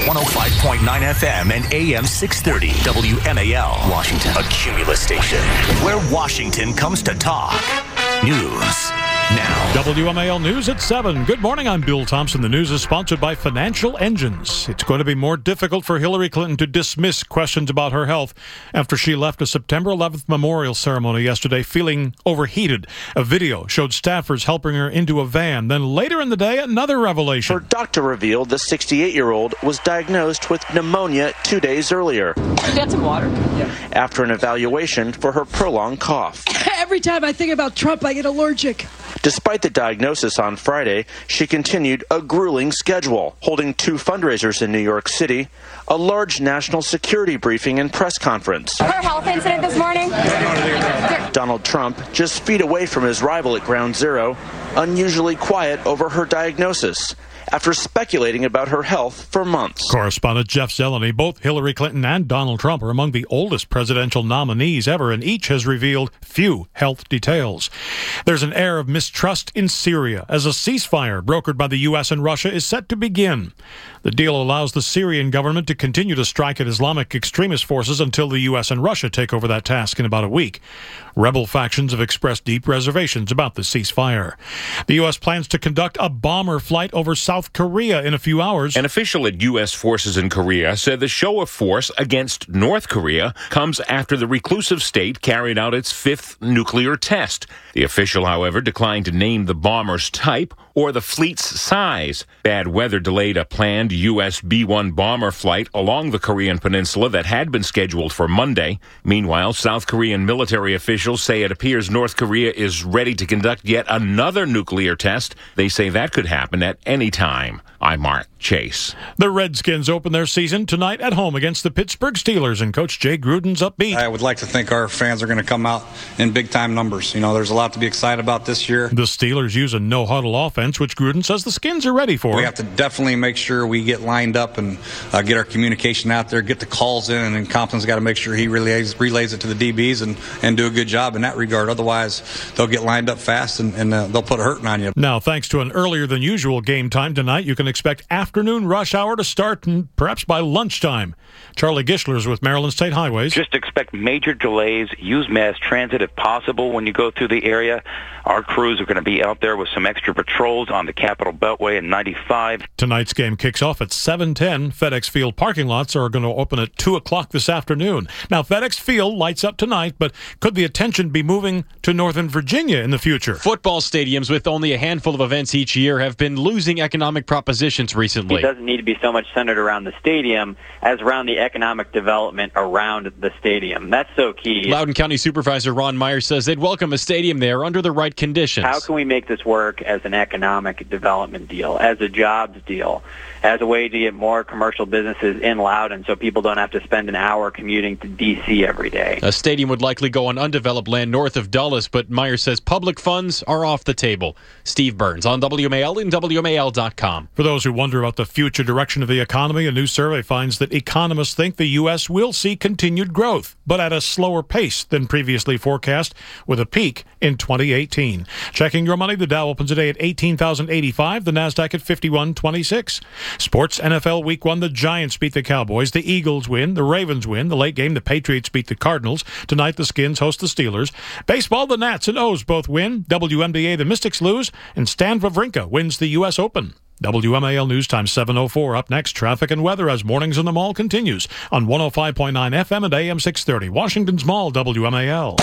105.9 FM and AM 630 WMAL, Washington. A Cumulus station where Washington comes to talk. News now. WMAL News at 7. Good morning, I'm Bill Thompson. The news is sponsored by Financial Engines. It's going to be more difficult for Hillary Clinton to dismiss questions about her health after she left a September 11th memorial ceremony yesterday feeling overheated. A video showed staffers helping her into a van. Then later in the day, another revelation. Her doctor revealed the 68-year-old was diagnosed with pneumonia 2 days earlier. You got some water? Yeah. After an evaluation for her prolonged cough. Every time I think about Trump, I get allergic. Despite the diagnosis on Friday, she continued a grueling schedule, holding 2 fundraisers in New York City, a large national security briefing and press conference. Her health incident this morning? Donald Trump, just feet away from his rival at Ground Zero, unusually quiet over her diagnosis after speculating about her health for months. Correspondent Jeff Zeleny. Both Hillary Clinton and Donald Trump are among the oldest presidential nominees ever, and each has revealed few health details. There's an air of mistrust in Syria as a ceasefire brokered by the U.S. and Russia is set to begin. The deal allows the Syrian government to continue to strike at Islamic extremist forces until the U.S. and Russia take over that task in about a week. Rebel factions have expressed deep reservations about the ceasefire. The U.S. plans to conduct a bomber flight over South Korea in a few hours. An official at U.S. forces in Korea said the show of force against North Korea comes after the reclusive state carried out its 5th nuclear test. The official, however, declined to name the bomber's type or the fleet's size. Bad weather delayed a planned U.S. B-1 bomber flight along the Korean peninsula that had been scheduled for Monday. Meanwhile, South Korean military officials say it appears North Korea is ready to conduct yet another nuclear test. They say that could happen at any time. I'm Mark Chase. The Redskins open their season tonight at home against the Pittsburgh Steelers, and Coach Jay Gruden's upbeat. I would like to think our fans are going to come out in big-time numbers. You know, there's a lot to be excited about this year. The Steelers use a no-huddle offense, which Gruden says the Skins are ready for. We have to definitely make sure we get lined up and get our communication out there, get the calls in, and then Compton's got to make sure he relays it to the DBs and do a good job in that regard. Otherwise, they'll get lined up fast and they'll put a hurting on you. Now, thanks to an earlier-than-usual game time tonight, you can expect afternoon rush hour to start perhaps by lunchtime. Charlie Gischler's with Maryland State Highways. Just expect major delays. Use mass transit if possible when you go through the area. Our crews are going to be out there with some extra patrols on the Capitol Beltway and 95. Tonight's game kicks off at 7:10. FedEx Field parking lots are going to open at 2 o'clock this afternoon. Now, FedEx Field lights up tonight, but could the attention be moving to Northern Virginia in the future? Football stadiums with only a handful of events each year have been losing economic propositions recently. It doesn't need to be so much centered around the stadium as around the economic development around the stadium. That's so key. Loudoun County Supervisor Ron Meyer says they'd welcome a stadium there under the right conditions. How can we make this work as an economic development deal, as a jobs deal, as a way to get more commercial businesses in Loudoun so people don't have to spend an hour commuting to D.C. every day? A stadium would likely go on undeveloped land north of Dulles, but Meyer says public funds are off the table. Steve Burns on WMAL and WMAL.com. For those who wonder about the future direction of the economy, a new survey finds that economists think the U.S. will see continued growth, but at a slower pace than previously forecast, with a peak in 2018. Checking your money, the Dow opens today at 18,085, the NASDAQ at 5126. Sports, NFL Week 1, the Giants beat the Cowboys, the Eagles win, the Ravens win, the late game, the Patriots beat the Cardinals. Tonight, the Skins host the Steelers. Baseball, the Nats and O's both win. WNBA, the Mystics lose, and Stan Wawrinka wins the U.S. Open. WMAL News Time 7:04. Up next, traffic and weather as Mornings in the Mall continues on 105.9 FM and AM 630. Washington's Mall, WMAL.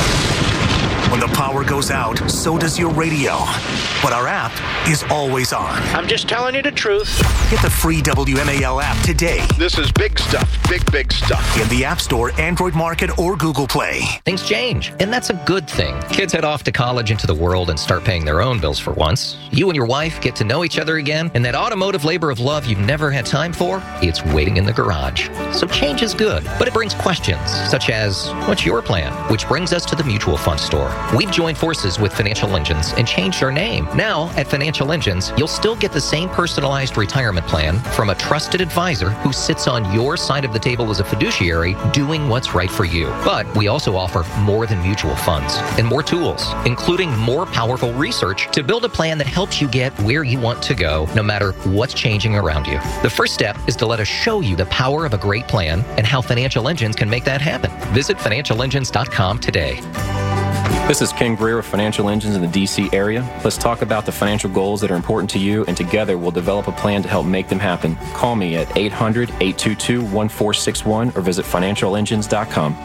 When the power goes out, so does your radio. But our app is always on. I'm just telling you the truth. Get the free WMAL app today. This is big stuff. Big stuff. In the App Store, Android Market, or Google Play. Things change, and that's a good thing. Kids head off to college, into the world, and start paying their own bills for once. You and your wife get to know each other again, and that automotive labor of love you've never had time for, it's waiting in the garage. So change is good, but it brings questions, such as, what's your plan? Which brings us to the Mutual Fund Store. We've joined forces with Financial Engines and changed our name. Now, at Financial Engines, you'll still get the same personalized retirement plan from a trusted advisor who sits on your side of the table as a fiduciary doing what's right for you. But we also offer more than mutual funds and more tools, including more powerful research to build a plan that helps you get where you want to go, no matter what's changing around you. The first step is to let us show you the power of a great plan and how Financial Engines can make that happen. Visit financialengines.com today. This is Ken Greer with Financial Engines in the D.C. area. Let's talk about the financial goals that are important to you, and together we'll develop a plan to help make them happen. Call me at 800-822-1461 or visit financialengines.com.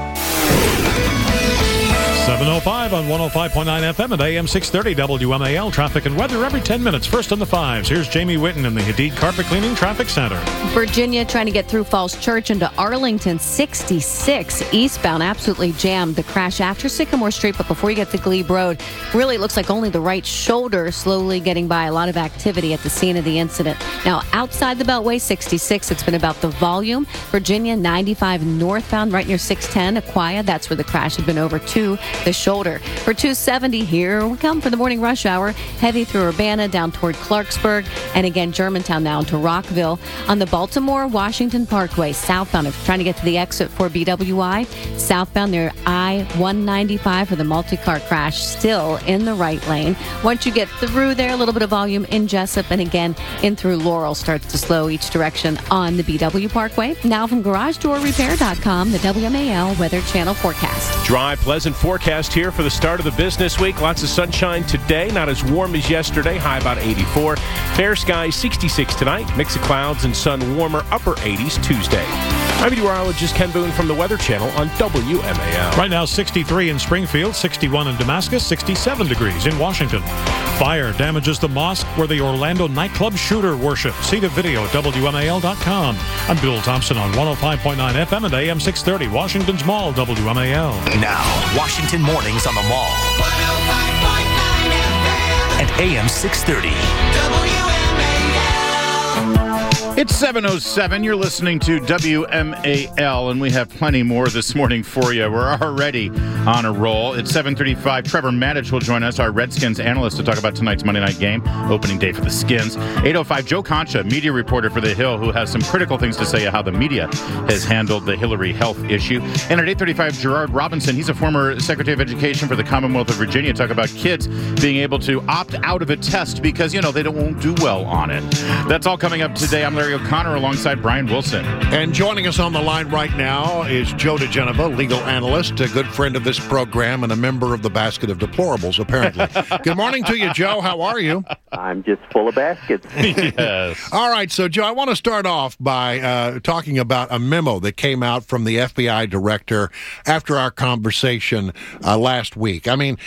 7:05 on 105.9 FM and AM 630 WMAL. Traffic and weather every 10 minutes. First on the fives. Here's Jamie Witten in the Hadid Carpet Cleaning Traffic Center. Virginia trying to get through Falls Church into Arlington. 66 eastbound. Absolutely jammed. The crash after Sycamore Street, but before you get to Glebe Road, really looks like only the right shoulder slowly getting by. A lot of activity at the scene of the incident. Now, outside the Beltway, 66. It's been about the volume. Virginia, 95 northbound right near 610. Aquia, that's where the crash had been over to the shoulder. For 270, here we come for the morning rush hour. Heavy through Urbana down toward Clarksburg, and again Germantown now into Rockville. On the Baltimore-Washington Parkway, southbound, if you're trying to get to the exit for BWI, southbound near I-195 for the multi-car crash, still in the right lane. Once you get through there, a little bit of volume in Jessup, and again in through Laurel starts to slow each direction on the BW Parkway. Now from GarageDoorRepair.com, the WMAL Weather Channel forecast. Dry, pleasant forecast here for the start of the business week. Lots of sunshine today, not as warm as yesterday, high about 84. Fair skies, 66 tonight. Mix of clouds and sun, warmer, upper 80s Tuesday. I'm meteorologist Ken Boone from the Weather Channel on WMAL. Right now, 63 in Springfield, 61 in Damascus, 67 degrees in Washington. Fire damages the mosque where the Orlando nightclub shooter worshiped. See the video at WMAL.com. I'm Bill Thompson on 105.9 FM and AM 630, Washington's Mall, WMAL. Now, Washington Mornings on the Mall. 105.9 FM and AM 630. It's 7:07. You're listening to WMAL, and we have plenty more this morning for you. We're already on a roll. It's 7:35. Trevor Maddich will join us, our Redskins analyst, to talk about tonight's Monday night game, opening day for the Skins. 8:05. Joe Concha, media reporter for The Hill, who has some critical things to say about how the media has handled the Hillary health issue. And at 8:35, Gerard Robinson, he's a former Secretary of Education for the Commonwealth of Virginia, talk about kids being able to opt out of a test because, they won't do well on it. That's all coming up today. I'm Larry O'Connor alongside Brian Wilson. And joining us on the line right now is Joe DeGeneva, legal analyst, a good friend of this program and a member of the Basket of Deplorables, apparently. Good morning to you, Joe. How are you? I'm just full of baskets. Yes. All right, so, Joe, I want to start off by talking about a memo that came out from the FBI director after our conversation last week. I mean,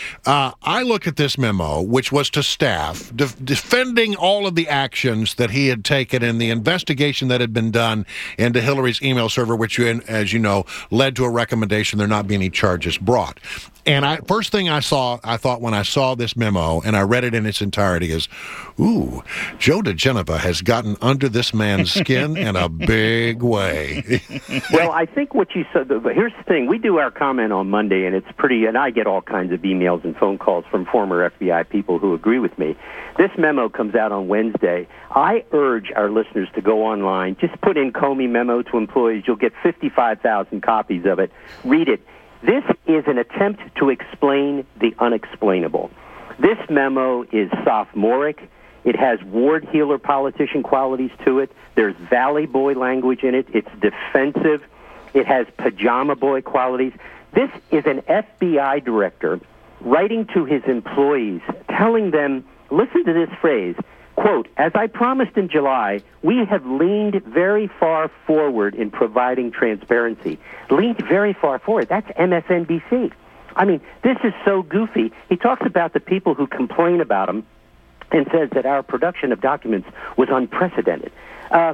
I look at this memo, which was to staff, defending all of the actions that he had taken in the investigation that had been done into Hillary's email server, which, as you know, led to a recommendation there not be any charges brought. And first thing I thought when I saw this memo and I read it in its entirety is, ooh, Joe DeGeneva has gotten under this man's skin in a big way. Well, I think what you said, here's the thing. We do our comment on Monday, and it's pretty, and I get all kinds of emails and phone calls from former FBI people who agree with me. This memo comes out on Wednesday. I urge our listeners to go online, just put in Comey memo to employees. You'll get 55,000 copies of it. Read it. This is an attempt to explain the unexplainable. This memo is sophomoric. It has ward healer politician qualities to it. There's Valley Boy language in it. It's defensive. It has pajama boy qualities. This is an FBI director writing to his employees, telling them, listen to this phrase, quote, as I promised in July, we have leaned very far forward in providing transparency. Leaned very far forward. That's MSNBC. I mean, this is so goofy. He talks about the people who complain about him and says that our production of documents was unprecedented. And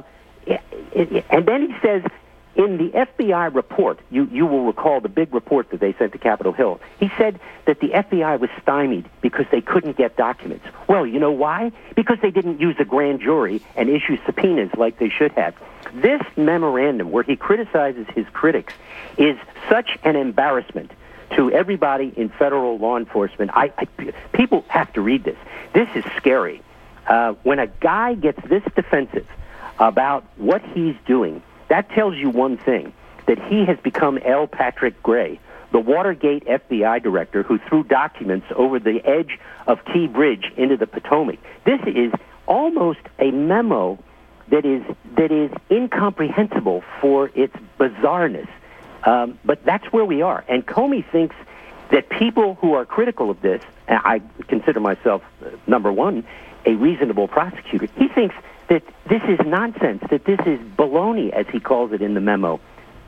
then he says, in the FBI report, you will recall the big report that they sent to Capitol Hill, he said that the FBI was stymied because they couldn't get documents. Well, you know why? Because they didn't use a grand jury and issue subpoenas like they should have. This memorandum, where he criticizes his critics, is such an embarrassment to everybody in federal law enforcement, people have to read this. This is scary. When a guy gets this defensive about what he's doing, that tells you one thing, that he has become L. Patrick Gray, the Watergate FBI director who threw documents over the edge of Key Bridge into the Potomac. This is almost a memo that is incomprehensible for its bizarreness. But that's where we are. And Comey thinks that people who are critical of this, and I consider myself, number one, a reasonable prosecutor, he thinks that this is nonsense, that this is baloney, as he calls it in the memo.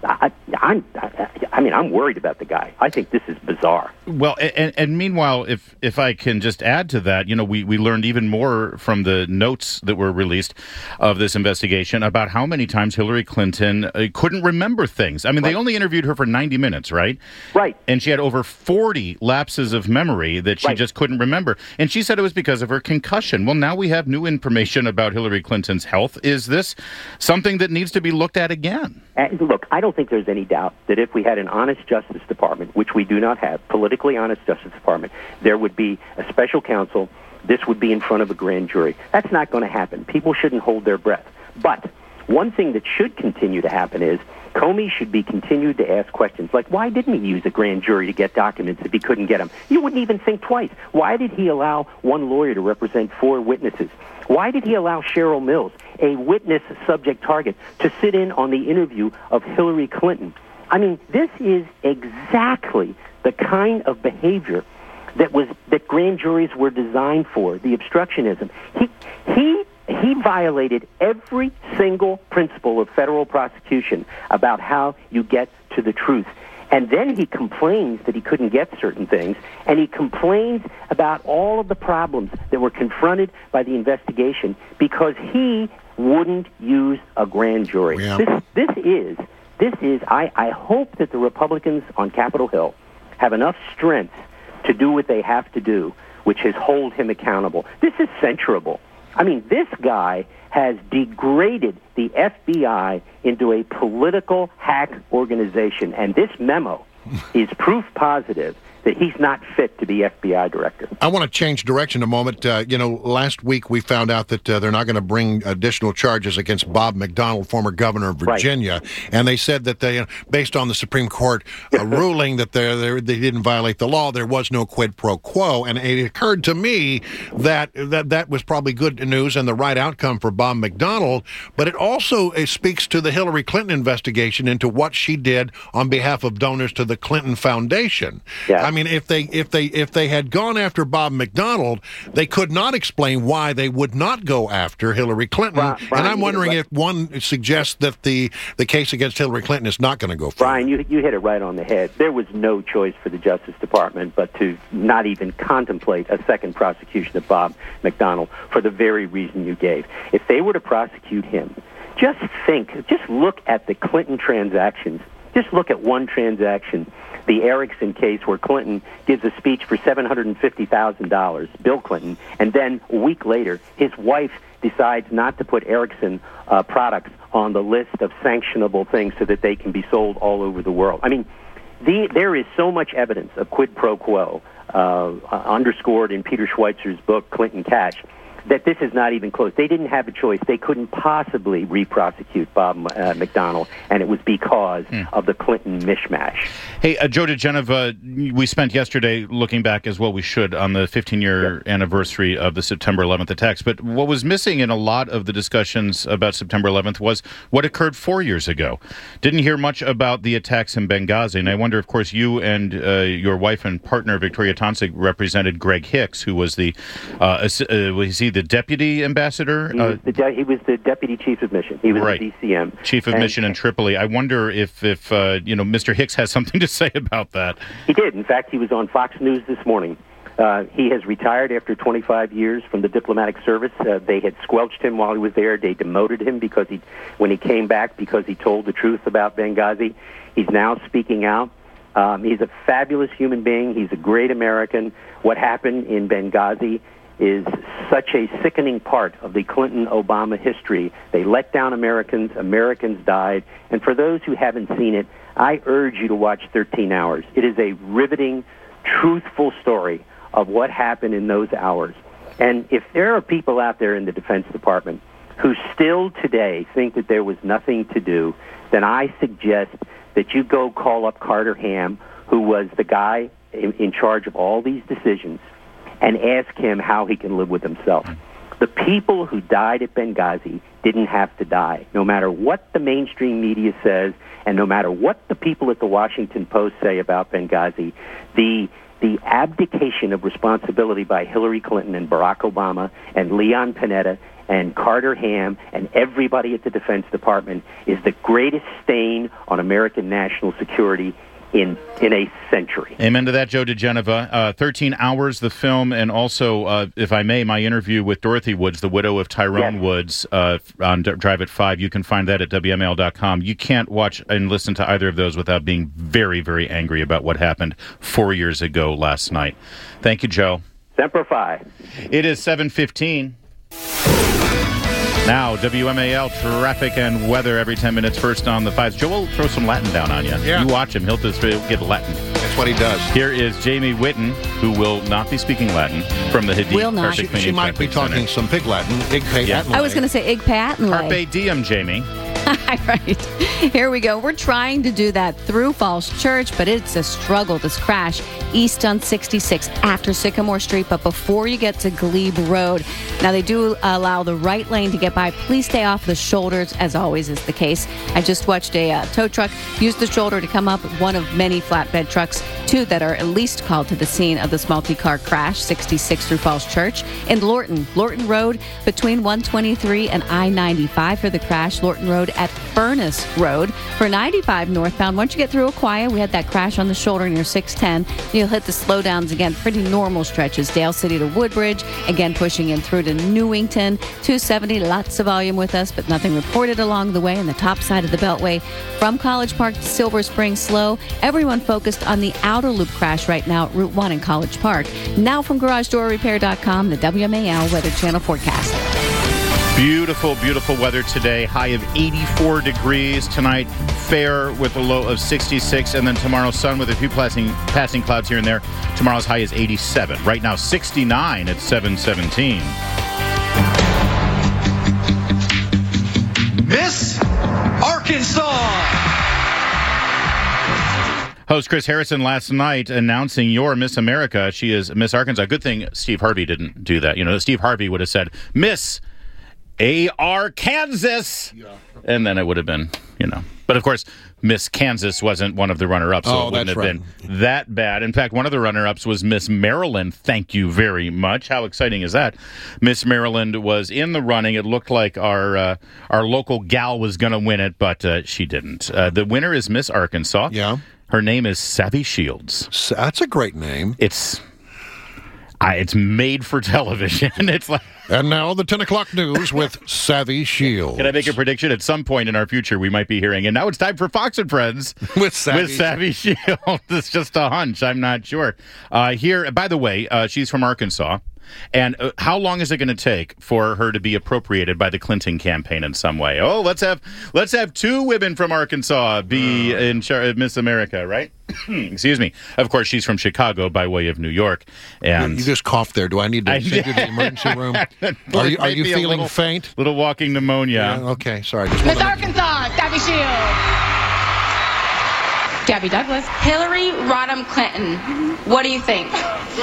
I'm worried about the guy. I think this is bizarre. Well, and meanwhile, if I can just add to that, we learned even more from the notes that were released of this investigation about how many times Hillary Clinton couldn't remember things. I mean, They only interviewed her for 90 minutes, right? Right. And she had over 40 lapses of memory that she just couldn't remember. And she said it was because of her concussion. Well, now we have new information about Hillary Clinton's health. Is this something that needs to be looked at again? Look, I don't think there's any doubt that if we had an honest Justice Department, which we do not have, politically honest Justice Department, there would be a special counsel. This would be in front of a grand jury. That's not going to happen. People shouldn't hold their breath. But one thing that should continue to happen is Comey should be continued to ask questions like, why didn't he use a grand jury to get documents if he couldn't get them? You wouldn't even think twice. Why did he allow one lawyer to represent 4 witnesses? Why did he allow Cheryl Mills, a witness subject target, to sit in on the interview of Hillary Clinton? I mean, this is exactly the kind of behavior that grand juries were designed for, the obstructionism. He violated every single principle of federal prosecution about how you get to the truth. And then he complains that he couldn't get certain things, and he complains about all of the problems that were confronted by the investigation because he wouldn't use a grand jury. Yeah. This is. I hope that the Republicans on Capitol Hill have enough strength to do what they have to do, which is hold him accountable. This is censurable. I mean, this guy has degraded the FBI into a political hack organization, and this memo is proof positive that he's not fit to be FBI director. I want to change direction a moment. Last week we found out that they're not going to bring additional charges against Bob McDonnell, former governor of Virginia, right. And they said that based on the Supreme Court ruling that they didn't violate the law, there was no quid pro quo. And it occurred to me that was probably good news and the right outcome for Bob McDonnell, but it also speaks to the Hillary Clinton investigation into what she did on behalf of donors to the Clinton Foundation. Yeah. I mean, if they had gone after Bob McDonnell, they could not explain why they would not go after Hillary Clinton. And I'm wondering if one suggests that the case against Hillary Clinton is not going to go forward. Brian, you hit it right on the head. There was no choice for the Justice Department but to not even contemplate a second prosecution of Bob McDonnell for the very reason you gave. If they were to prosecute him, just look at the Clinton transactions. Just look at one transaction, the Erickson case where Clinton gives a speech for $750,000, Bill Clinton, and then a week later his wife decides not to put Erickson products on the list of sanctionable things so that they can be sold all over the world. I mean, there is so much evidence of quid pro quo underscored in Peter Schweitzer's book, Clinton Cash, that this is not even close. They didn't have a choice. They couldn't possibly re-prosecute Bob McDonnell, and it was because of the Clinton mishmash. Hey, Joe diGenova, we spent yesterday looking back, as well we should, on the 15-year anniversary of the September 11th attacks. But what was missing in a lot of the discussions about September 11th was what occurred 4 years ago. Didn't hear much about the attacks in Benghazi. And I wonder, of course, you and your wife and partner, Victoria Tonsig, represented Greg Hicks, who was the deputy ambassador? He was the deputy chief of mission. He was the DCM. Chief of mission in Tripoli. I wonder if Mr. Hicks has something to say about that. He did. In fact, he was on Fox News this morning. He has retired after 25 years from the diplomatic service. They had squelched him while he was there. They demoted him when he came back because he told the truth about Benghazi. He's now speaking out. He's a fabulous human being. He's a great American. What happened in Benghazi is such a sickening part of the Clinton-Obama history. They let down Americans. Americans died. And for those who haven't seen it, I urge you to watch 13 Hours. It is a riveting, truthful story of what happened in those hours. And if there are people out there in the Defense Department who still today think that there was nothing to do, then I suggest that you go call up Carter Ham, who was the guy in charge of all these decisions, and ask him how he can live with himself. The people who died at Benghazi didn't have to die. No matter what the mainstream media says, and no matter what the people at the Washington Post say about Benghazi, the abdication of responsibility by Hillary Clinton and Barack Obama and Leon Panetta and Carter Ham and everybody at the Defense Department is the greatest stain on American national security in a century. Amen to that, Joe DeGeneva. 13 Hours, the film, and also, if I may, my interview with Dorothy Woods, the widow of Tyrone Woods, on Drive at 5. You can find that at WMAL.com. You can't watch and listen to either of those without being very, very angry about what happened 4 years ago last night. Thank you, Joe. Semper Fi. It is 7:15. Now, WMAL traffic and weather every 10 minutes, first on the 5s. Joe will throw some Latin down on you. Yeah. You watch him. He'll just get Latin. That's what he does. Here is Jamie Whitten, who will not be speaking Latin, from the Hadid. Will not. She might be talking some pig Latin. I was going to say Ig Patenley. Carpe diem, Jamie. Right. Here we go. We're trying to do that through Falls Church, but it's a struggle. This crash east on 66 after Sycamore Street, but before you get to Glebe Road. Now, they do allow the right lane to get by. Please stay off the shoulders, as always is the case. I just watched a tow truck use the shoulder to come up, one of many flatbed trucks, two that are at least called to the scene of this multi-car crash, 66 through Falls Church. In Lorton Road between 123 and I-95 for the crash. Lorton Road at Furnace Road for 95 northbound. Once you get through Aquia, we had that crash on the shoulder near 610. You'll hit the slowdowns again, pretty normal stretches. Dale City to Woodbridge, again pushing in through to Newington. 270, lots of volume with us, but nothing reported along the way. On the top side of the Beltway from College Park to Silver Spring, slow. Everyone focused on the outer loop crash right now at Route 1 in College Park. Now from GarageDoorRepair.com, the WMAL Weather Channel forecast. Beautiful, beautiful weather today. High of 84 degrees. Tonight, fair with a low of 66. And then tomorrow, sun with a few passing clouds here and there. Tomorrow's high is 87. Right now, 69 at 7:17. Miss Arkansas. Host Chris Harrison last night announcing your Miss America. She is Miss Arkansas. Good thing Steve Harvey didn't do that. You know, Steve Harvey would have said, Miss A.R. Kansas. Yeah. And then it would have been, you know. But, of course, Miss Kansas wasn't one of the runner-ups, so it wouldn't have been that bad. In fact, one of the runner-ups was Miss Maryland. Thank you very much. How exciting is that? Miss Maryland was in the running. It looked like our local gal was going to win it, but she didn't. The winner is Miss Arkansas. Yeah. Her name is Savvy Shields. That's a great name. It's made for television. It's like. And now the 10 o'clock news with Savvy Shields. Can I make a prediction? At some point in our future, we might be hearing, and now it's time for Fox and Friends with Savvy Shields. It's just a hunch. I'm not sure. Here, by the way, she's from Arkansas. And how long is it going to take for her to be appropriated by the Clinton campaign in some way? Oh, let's have two women from Arkansas be in Miss America, right? Excuse me. Of course, she's from Chicago by way of New York. And you just coughed there. Do I need to send you to the emergency room? Are you feeling faint? Little walking pneumonia. Yeah, okay, sorry. Miss Arkansas, Savvy Shields. Gabby Douglas. Hillary Rodham Clinton. What do you think?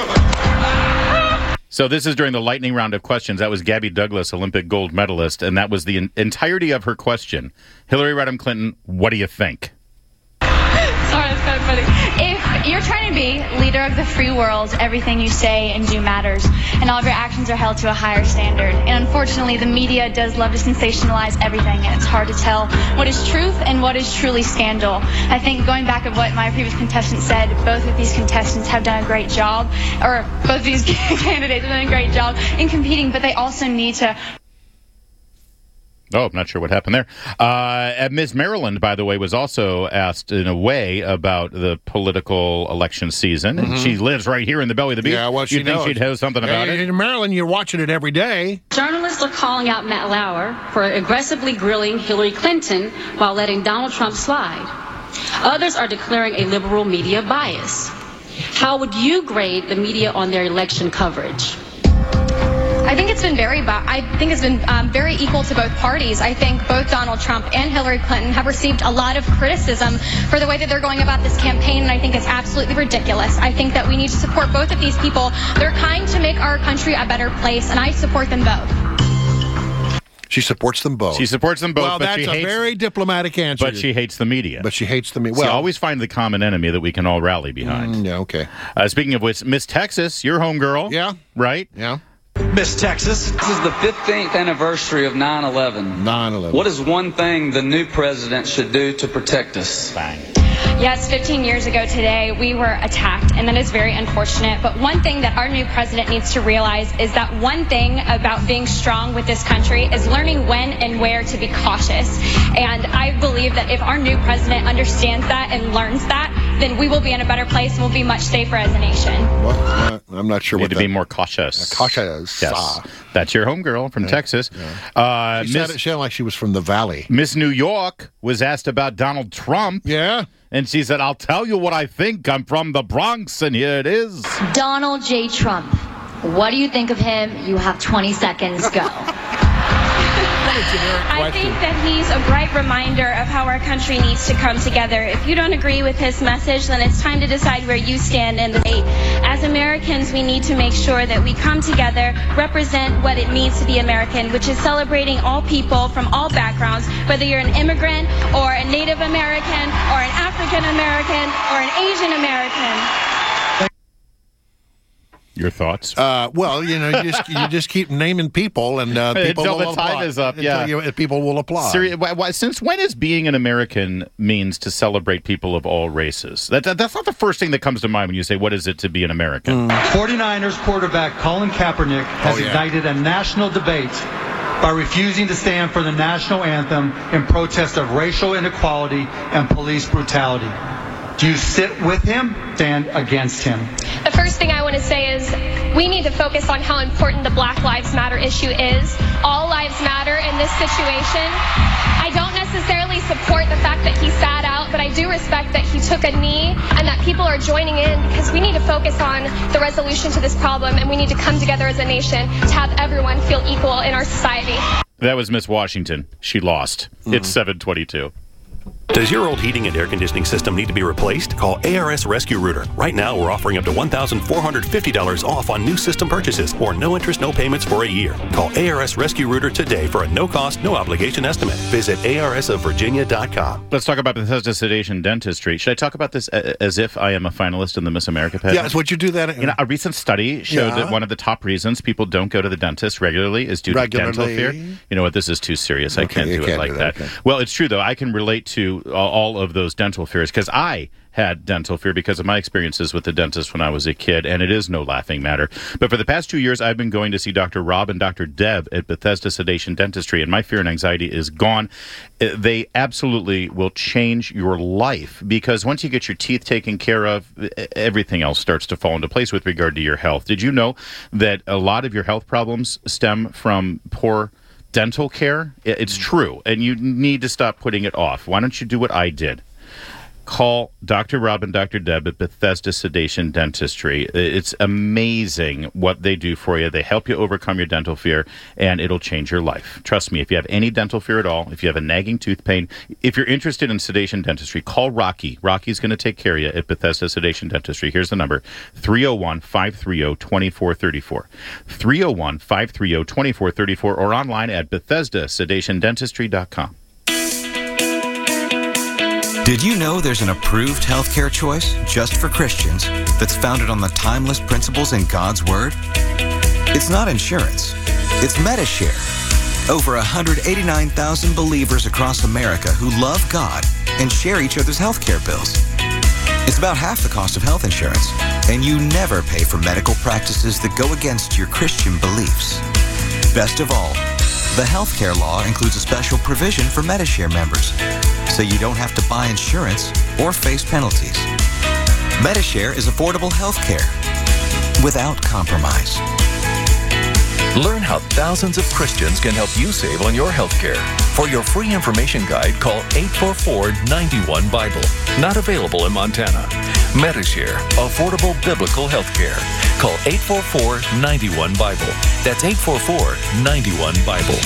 So this is during the lightning round of questions. That was Gabby Douglas, Olympic gold medalist, and that was the entirety of her question. Hillary Rodham Clinton, what do you think? Sorry, that's kind of funny. If you're trying to be leader of the free world, everything you say and do matters, and all of your actions are held to a higher standard. And unfortunately, the media does love to sensationalize everything, and it's hard to tell what is truth and what is truly scandal. I think going back at what my previous contestant said, both of these contestants have done a great job, or both of these candidates have done a great job in competing, but they also need to Oh, I'm not sure what happened there. Ms. Maryland, by the way, was also asked in a way about the political election season. And she lives right here in the belly of the beast. Yeah, well, You'd think she'd know something about it. In Maryland, you're watching it every day. Journalists are calling out Matt Lauer for aggressively grilling Hillary Clinton while letting Donald Trump slide. Others are declaring a liberal media bias. How would you grade the media on their election coverage? I think it's been very equal to both parties. I think both Donald Trump and Hillary Clinton have received a lot of criticism for the way that they're going about this campaign, and I think it's absolutely ridiculous. I think that we need to support both of these people. They're trying to make our country a better place, and I support them both. She supports them both. She supports them both. Well, but that's she a very diplomatic answer. But she hates the media. But she hates the media. Well, always find the common enemy that we can all rally behind. Yeah, okay. Speaking of which, Miss Texas, your homegirl. Yeah. Right? Yeah. Miss Texas. This is the 15th anniversary of 9/11. 9/11. What is one thing the new president should do to protect us? Bang. Yes, 15 years ago today, we were attacked, and that is very unfortunate. But one thing that our new president needs to realize is that one thing about being strong with this country is learning when and where to be cautious. And I believe that if our new president understands that and learns that, then we will be in a better place and we'll be much safer as a nation. Well, I'm not sure You what need to be more cautious. Cautious. Yes. That's your homegirl from Texas. Yeah. She sounded like she was from the Valley. Miss New York was asked about Donald Trump. Yeah. And she said, I'll tell you what I think. I'm from the Bronx, and here it is. Donald J. Trump. What do you think of him? You have 20 seconds. Go. I think that he's a bright reminder of how our country needs to come together. If you don't agree with his message, then it's time to decide where you stand in the debate. As Americans, we need to make sure that we come together, represent what it means to be American, which is celebrating all people from all backgrounds, whether you're an immigrant or a Native American or an African American or an Asian American. Your thoughts? Well, you just keep naming people, and people until will the time apply. is up. People will apply. Since when is being an American means to celebrate people of all races? That's not the first thing that comes to mind when you say, what is it to be an American? 49ers quarterback Colin Kaepernick has ignited a national debate by refusing to stand for the national anthem in protest of racial inequality and police brutality. Do you sit with him, stand against him? The first thing I want to say is we need to focus on how important the Black Lives Matter issue is. All lives matter in this situation. I don't necessarily support the fact that he sat out, but I do respect that he took a knee and that people are joining in because we need to focus on the resolution to this problem, and we need to come together as a nation to have everyone feel equal in our society. That was Miss Washington. She lost. It's 7:22. Does your old heating and air conditioning system need to be replaced? Call ARS Rescue Rooter. Right now, we're offering up to $1,450 off on new system purchases or no interest, no payments for a year. Call ARS Rescue Rooter today for a no-cost, no-obligation estimate. Visit arsofvirginia.com. Let's talk about Bethesda Sedation Dentistry. Should I talk about this as if I am a finalist in the Miss America pageant? Yes, would you do that? A recent study showed that one of the top reasons people don't go to the dentist regularly is due to dental fear. You know what? This is too serious. I can't do it like that. Okay. Well, it's true, though. I can relate to all of those dental fears because I had dental fear because of my experiences with the dentist when I was a kid, and it is no laughing matter. But for the past 2 years, I've been going to see Dr. Rob and Dr. Deb at Bethesda Sedation Dentistry, and my fear and anxiety is gone. They absolutely will change your life because once you get your teeth taken care of, everything else starts to fall into place with regard to your health. Did you know that a lot of your health problems stem from poor dental care? It's true, and you need to stop putting it off. Why don't you do what I did? Call Dr. Rob and Dr. Deb at Bethesda Sedation Dentistry. It's amazing what they do for you. They help you overcome your dental fear, and it'll change your life. Trust me, if you have any dental fear at all, if you have a nagging tooth pain, if you're interested in sedation dentistry, call Rocky. Rocky's going to take care of you at Bethesda Sedation Dentistry. Here's the number, 301-530-2434. 301-530-2434 or online at BethesdaSedationDentistry.com. Did you know there's an approved healthcare choice just for Christians that's founded on the timeless principles in God's Word? It's not insurance. It's Medishare. Over 189,000 believers across America who love God and share each other's healthcare bills. It's about half the cost of health insurance, and you never pay for medical practices that go against your Christian beliefs. Best of all, The healthcare law includes a special provision for Medishare members, so you don't have to buy insurance or face penalties. Medishare is affordable healthcare without compromise. Learn how thousands of Christians can help you save on your health care. For your free information guide, call 844-91-BIBLE. Not available in Montana. Medishare, affordable biblical health care. Call 844-91-BIBLE. That's 844-91-BIBLE.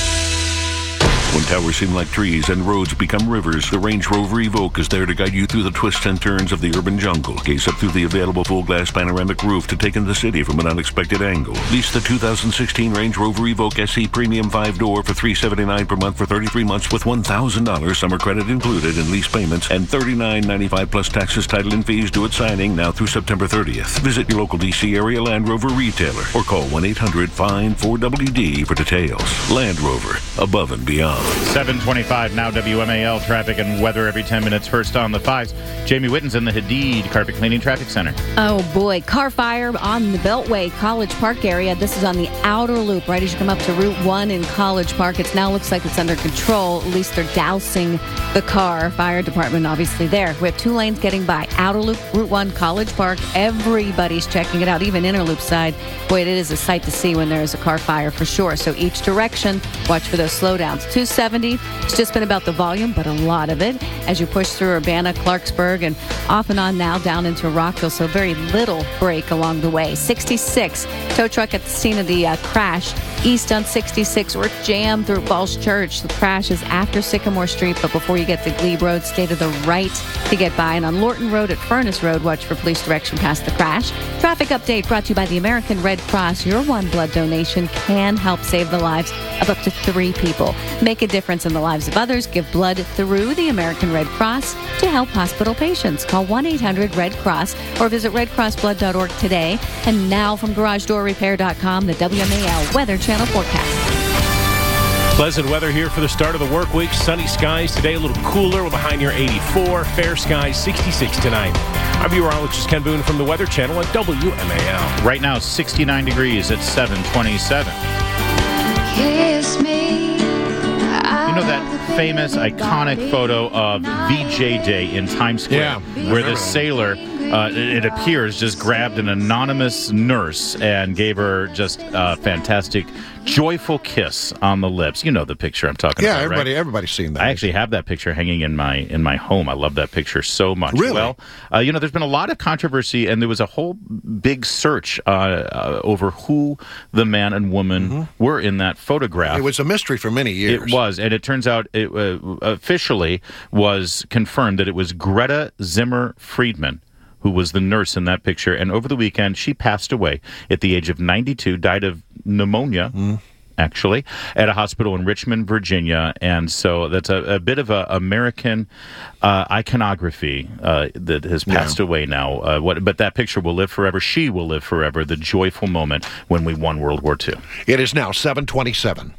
When towers seem like trees and roads become rivers, the Range Rover Evoque is there to guide you through the twists and turns of the urban jungle. Gaze up through the available full-glass panoramic roof to take in the city from an unexpected angle. Lease the 2016 Range Rover Evoque SE Premium 5-door for $379 per month for 33 months with $1,000 summer credit included in lease payments and $39.95 plus taxes, title, and fees due at signing now through September 30th. Visit your local D.C. area Land Rover retailer or call 1-800-FIND-4WD for details. Land Rover, above and beyond. 7:25 now. WMAL traffic and weather every 10 minutes. First on the 5s. Jamie Witten's in the Hadid Carpet Cleaning Traffic Center. Oh, boy. Car fire on the Beltway, College Park area. This is on the outer loop, right as you come up to Route 1 in College Park. It now looks like it's under control. At least they're dousing the car. Fire department obviously there. We have 2 lanes getting by. Outer loop, Route 1, College Park. Everybody's checking it out, even inner loop side. Boy, it is a sight to see when there is a car fire for sure. So each direction, watch for those slowdowns. 270, it's just been about the volume, but a lot of it as you push through Urbana, Clarksburg, and off and on now down into Rockville, so very little break along the way. 66, tow truck at the scene of the crash. East on 66, we're jammed through Falls Church. The crash is after Sycamore Street, but before you get to Glebe Road, stay to the right to get by. And on Lorton Road at Furnace Road, watch for police direction past the crash. Traffic update brought to you by the American Red Cross. Your one blood donation can help save the lives of up to 3 people. Make a difference in the lives of others. Give blood through the American Red Cross to help hospital patients. Call 1-800-RED-CROSS or visit redcrossblood.org today. And now from GarageDoorRepair.com, the WMAL Weather Channel forecast. Pleasant weather here for the start of the work week. Sunny skies today, a little cooler with a high near 84. Fair skies, 66 tonight. I'm meteorologist Ken Boone from the Weather Channel at WMAL. Right now, 69 degrees at 7:27. Kiss me. You know that famous, iconic photo of VJ Day in Times Square, where the sailor, it appears, just grabbed an anonymous nurse and gave her just a fantastic, joyful kiss on the lips. You know the picture I'm talking about, right? Yeah, everybody's seen that. I actually have that picture hanging in my home. I love that picture so much. Really? Well, there's been a lot of controversy, and there was a whole big search over who the man and woman were in that photograph. It was a mystery for many years. It was, and it turns out it officially was confirmed that it was Greta Zimmer Friedman who was the nurse in that picture. And over the weekend, she passed away at the age of 92, died of pneumonia, actually, at a hospital in Richmond, Virginia. And so that's a bit of a American iconography that has passed away now. But that picture will live forever. She will live forever, the joyful moment when we won World War II. It is now 7:27.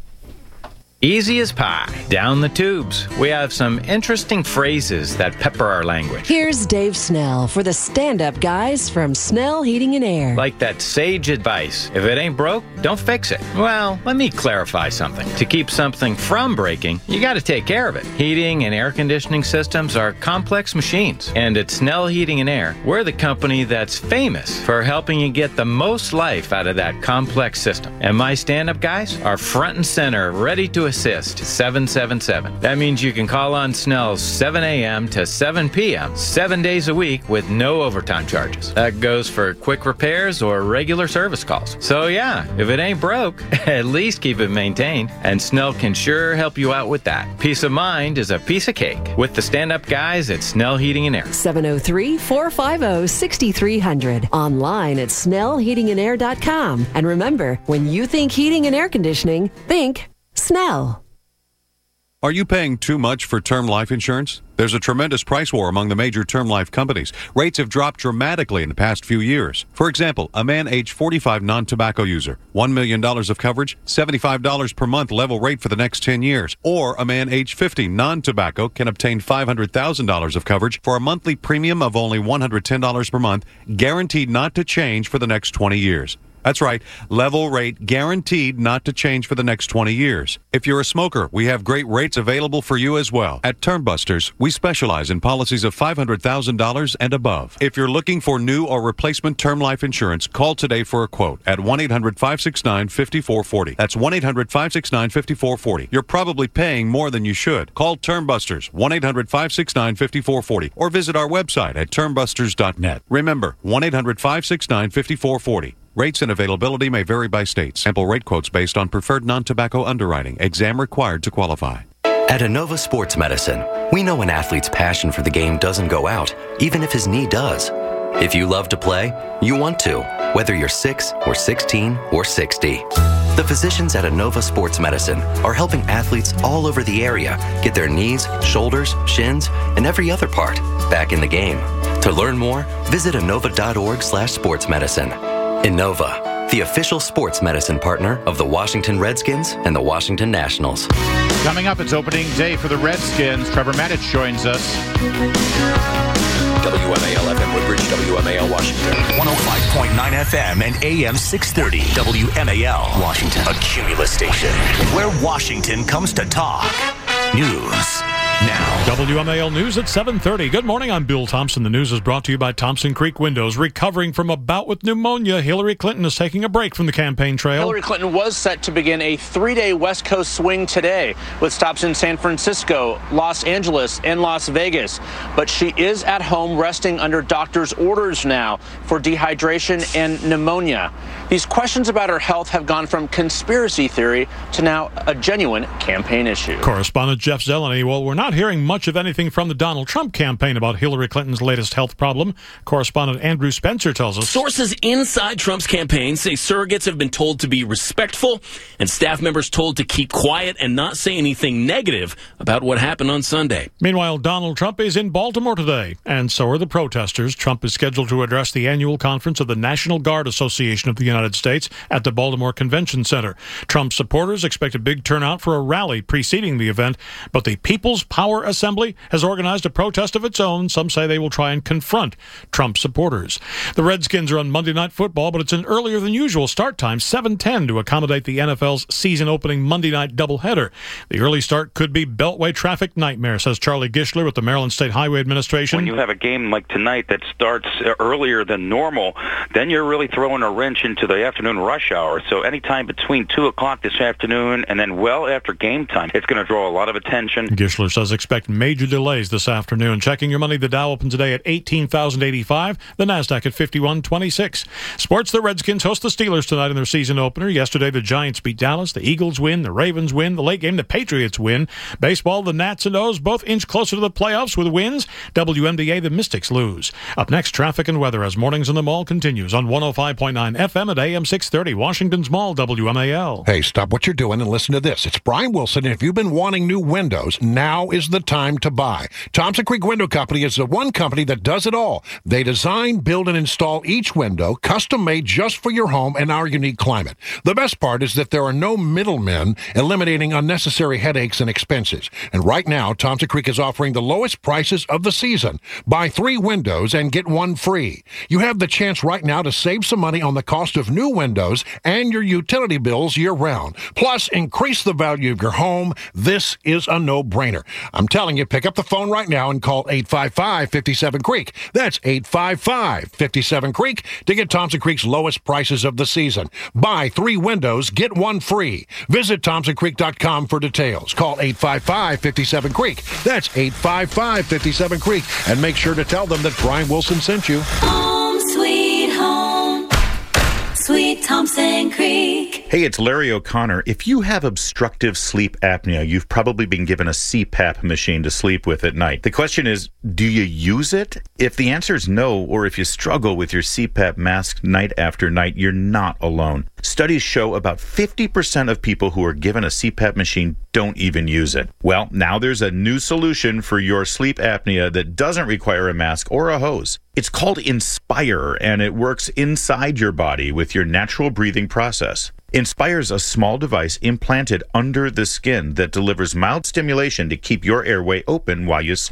Easy as pie, down the tubes. We have some interesting phrases that pepper our language. Here's Dave Snell for the stand-up guys from Snell Heating and Air. Like that sage advice, if it ain't broke, don't fix it. Well, let me clarify something. To keep something from breaking, you got to take care of it. Heating and air conditioning systems are complex machines. And at Snell Heating and Air, we're the company that's famous for helping you get the most life out of that complex system. And my stand-up guys are front and center, ready to assist 777. That means you can call on Snell's 7 a.m. to 7 p.m. 7 days a week with no overtime charges. That goes for quick repairs or regular service calls. So yeah, if it ain't broke, at least keep it maintained. And Snell can sure help you out with that. Peace of mind is a piece of cake with the stand-up guys at Snell Heating and Air. 703-450-6300. Online at snellheatingandair.com. And remember, when you think heating and air conditioning, think Snell. Are you paying too much for term life insurance? There's a tremendous price war among the major term life companies. Rates have dropped dramatically in the past few years. For example, a man age 45 non-tobacco user, $1 million of coverage, $75 per month level rate for the next 10 years. Or a man age 50 non-tobacco can obtain $500,000 of coverage for a monthly premium of only $110 per month, guaranteed not to change for the next 20 years. That's right, level rate guaranteed not to change for the next 20 years. If you're a smoker, we have great rates available for you as well. At Termbusters, we specialize in policies of $500,000 and above. If you're looking for new or replacement term life insurance, call today for a quote at 1-800-569-5440. That's 1-800-569-5440. You're probably paying more than you should. Call Termbusters, 1-800-569-5440, or visit our website at termbusters.net. Remember, 1-800-569-5440. Rates and availability may vary by state. Sample rate quotes based on preferred non-tobacco underwriting. Exam required to qualify. At Inova Sports Medicine, we know an athlete's passion for the game doesn't go out, even if his knee does. If you love to play, you want to, whether you're 6 or 16 or 60. The physicians at Inova Sports Medicine are helping athletes all over the area get their knees, shoulders, shins, and every other part back in the game. To learn more, visit Inova.org/sportsmedicine. Inova, the official sports medicine partner of the Washington Redskins and the Washington Nationals. Coming up, it's opening day for the Redskins. Trevor Maddich joins us. WMAL FM Woodbridge, WMAL Washington. 105.9 FM and AM 630. WMAL Washington. A Cumulus station where Washington comes to talk. News now. WMAL News at 7:30. Good morning, I'm Bill Thompson. The news is brought to you by Thompson Creek Windows. Recovering from a bout with pneumonia, Hillary Clinton is taking a break from the campaign trail. Hillary Clinton was set to begin a 3-day West Coast swing today with stops in San Francisco, Los Angeles, and Las Vegas. But she is at home resting under doctor's orders now for dehydration and pneumonia. These questions about her health have gone from conspiracy theory to now a genuine campaign issue. Correspondent Jeff Zeleny. Well, we're not hearing much of anything from the Donald Trump campaign about Hillary Clinton's latest health problem. Correspondent Andrew Spencer tells us. Sources inside Trump's campaign say surrogates have been told to be respectful and staff members told to keep quiet and not say anything negative about what happened on Sunday. Meanwhile, Donald Trump is in Baltimore today, and so are the protesters. Trump is scheduled to address the annual conference of the National Guard Association of the United States at the Baltimore Convention Center. Trump supporters expect a big turnout for a rally preceding the event, but the People's Power Assembly has organized a protest of its own. Some say they will try and confront Trump supporters. The Redskins are on Monday Night Football, but it's an earlier than usual start time, 7:10, to accommodate the NFL's season-opening Monday night doubleheader. The early start could be Beltway traffic nightmare, says Charlie Gischler with the Maryland State Highway Administration. When you have a game like tonight that starts earlier than normal, then you're really throwing a wrench into the afternoon rush hour. So anytime between 2 o'clock this afternoon and then well after game time, it's going to draw a lot of attention. Gischler says expect major delays this afternoon. Checking your money, the Dow opened today at 18,085, the Nasdaq at 5126. Sports, the Redskins host the Steelers tonight in their season opener. Yesterday, the Giants beat Dallas, the Eagles win, the Ravens win, the late game, the Patriots win. Baseball, the Nats and O's both inch closer to the playoffs with wins. WNBA, the Mystics lose. Up next, traffic and weather as Mornings in the Mall continues on 105.9 FM at AM 630, Washington's Mall, WMAL. Hey, stop what you're doing and listen to this. It's Brian Wilson, and if you've been wanting new windows, now is the time to buy. Thompson Creek Window Company is the one company that does it all. They design, build, and install each window, custom-made just for your home and our unique climate. The best part is that there are no middlemen, eliminating unnecessary headaches and expenses. And right now, Thompson Creek is offering the lowest prices of the season. Buy 3 windows and get 1 free. You have the chance right now to save some money on the cost of new windows and your utility bills year-round. Plus, increase the value of your home. This is a no-brainer. I'm telling you, pick up the phone right now and call 855-57-CREEK. That's 855-57-CREEK to get Thompson Creek's lowest prices of the season. Buy 3 windows, get 1 free. Visit ThompsonCreek.com for details. Call 855-57-CREEK. That's 855-57-CREEK. And make sure to tell them that Brian Wilson sent you. Home sweet home, sweet Thompson Creek. Hey, it's Larry O'Connor. If you have obstructive sleep apnea, you've probably been given a CPAP machine to sleep with at night. The question is, do you use it? If the answer is no, or if you struggle with your CPAP mask night after night, you're not alone. Studies show about 50% of people who are given a CPAP machine don't even use it. Well, now there's a new solution for your sleep apnea that doesn't require a mask or a hose. It's called Inspire, and it works inside your body with your natural breathing process. Inspire's a small device implanted under the skin that delivers mild stimulation to keep your airway open while you sleep.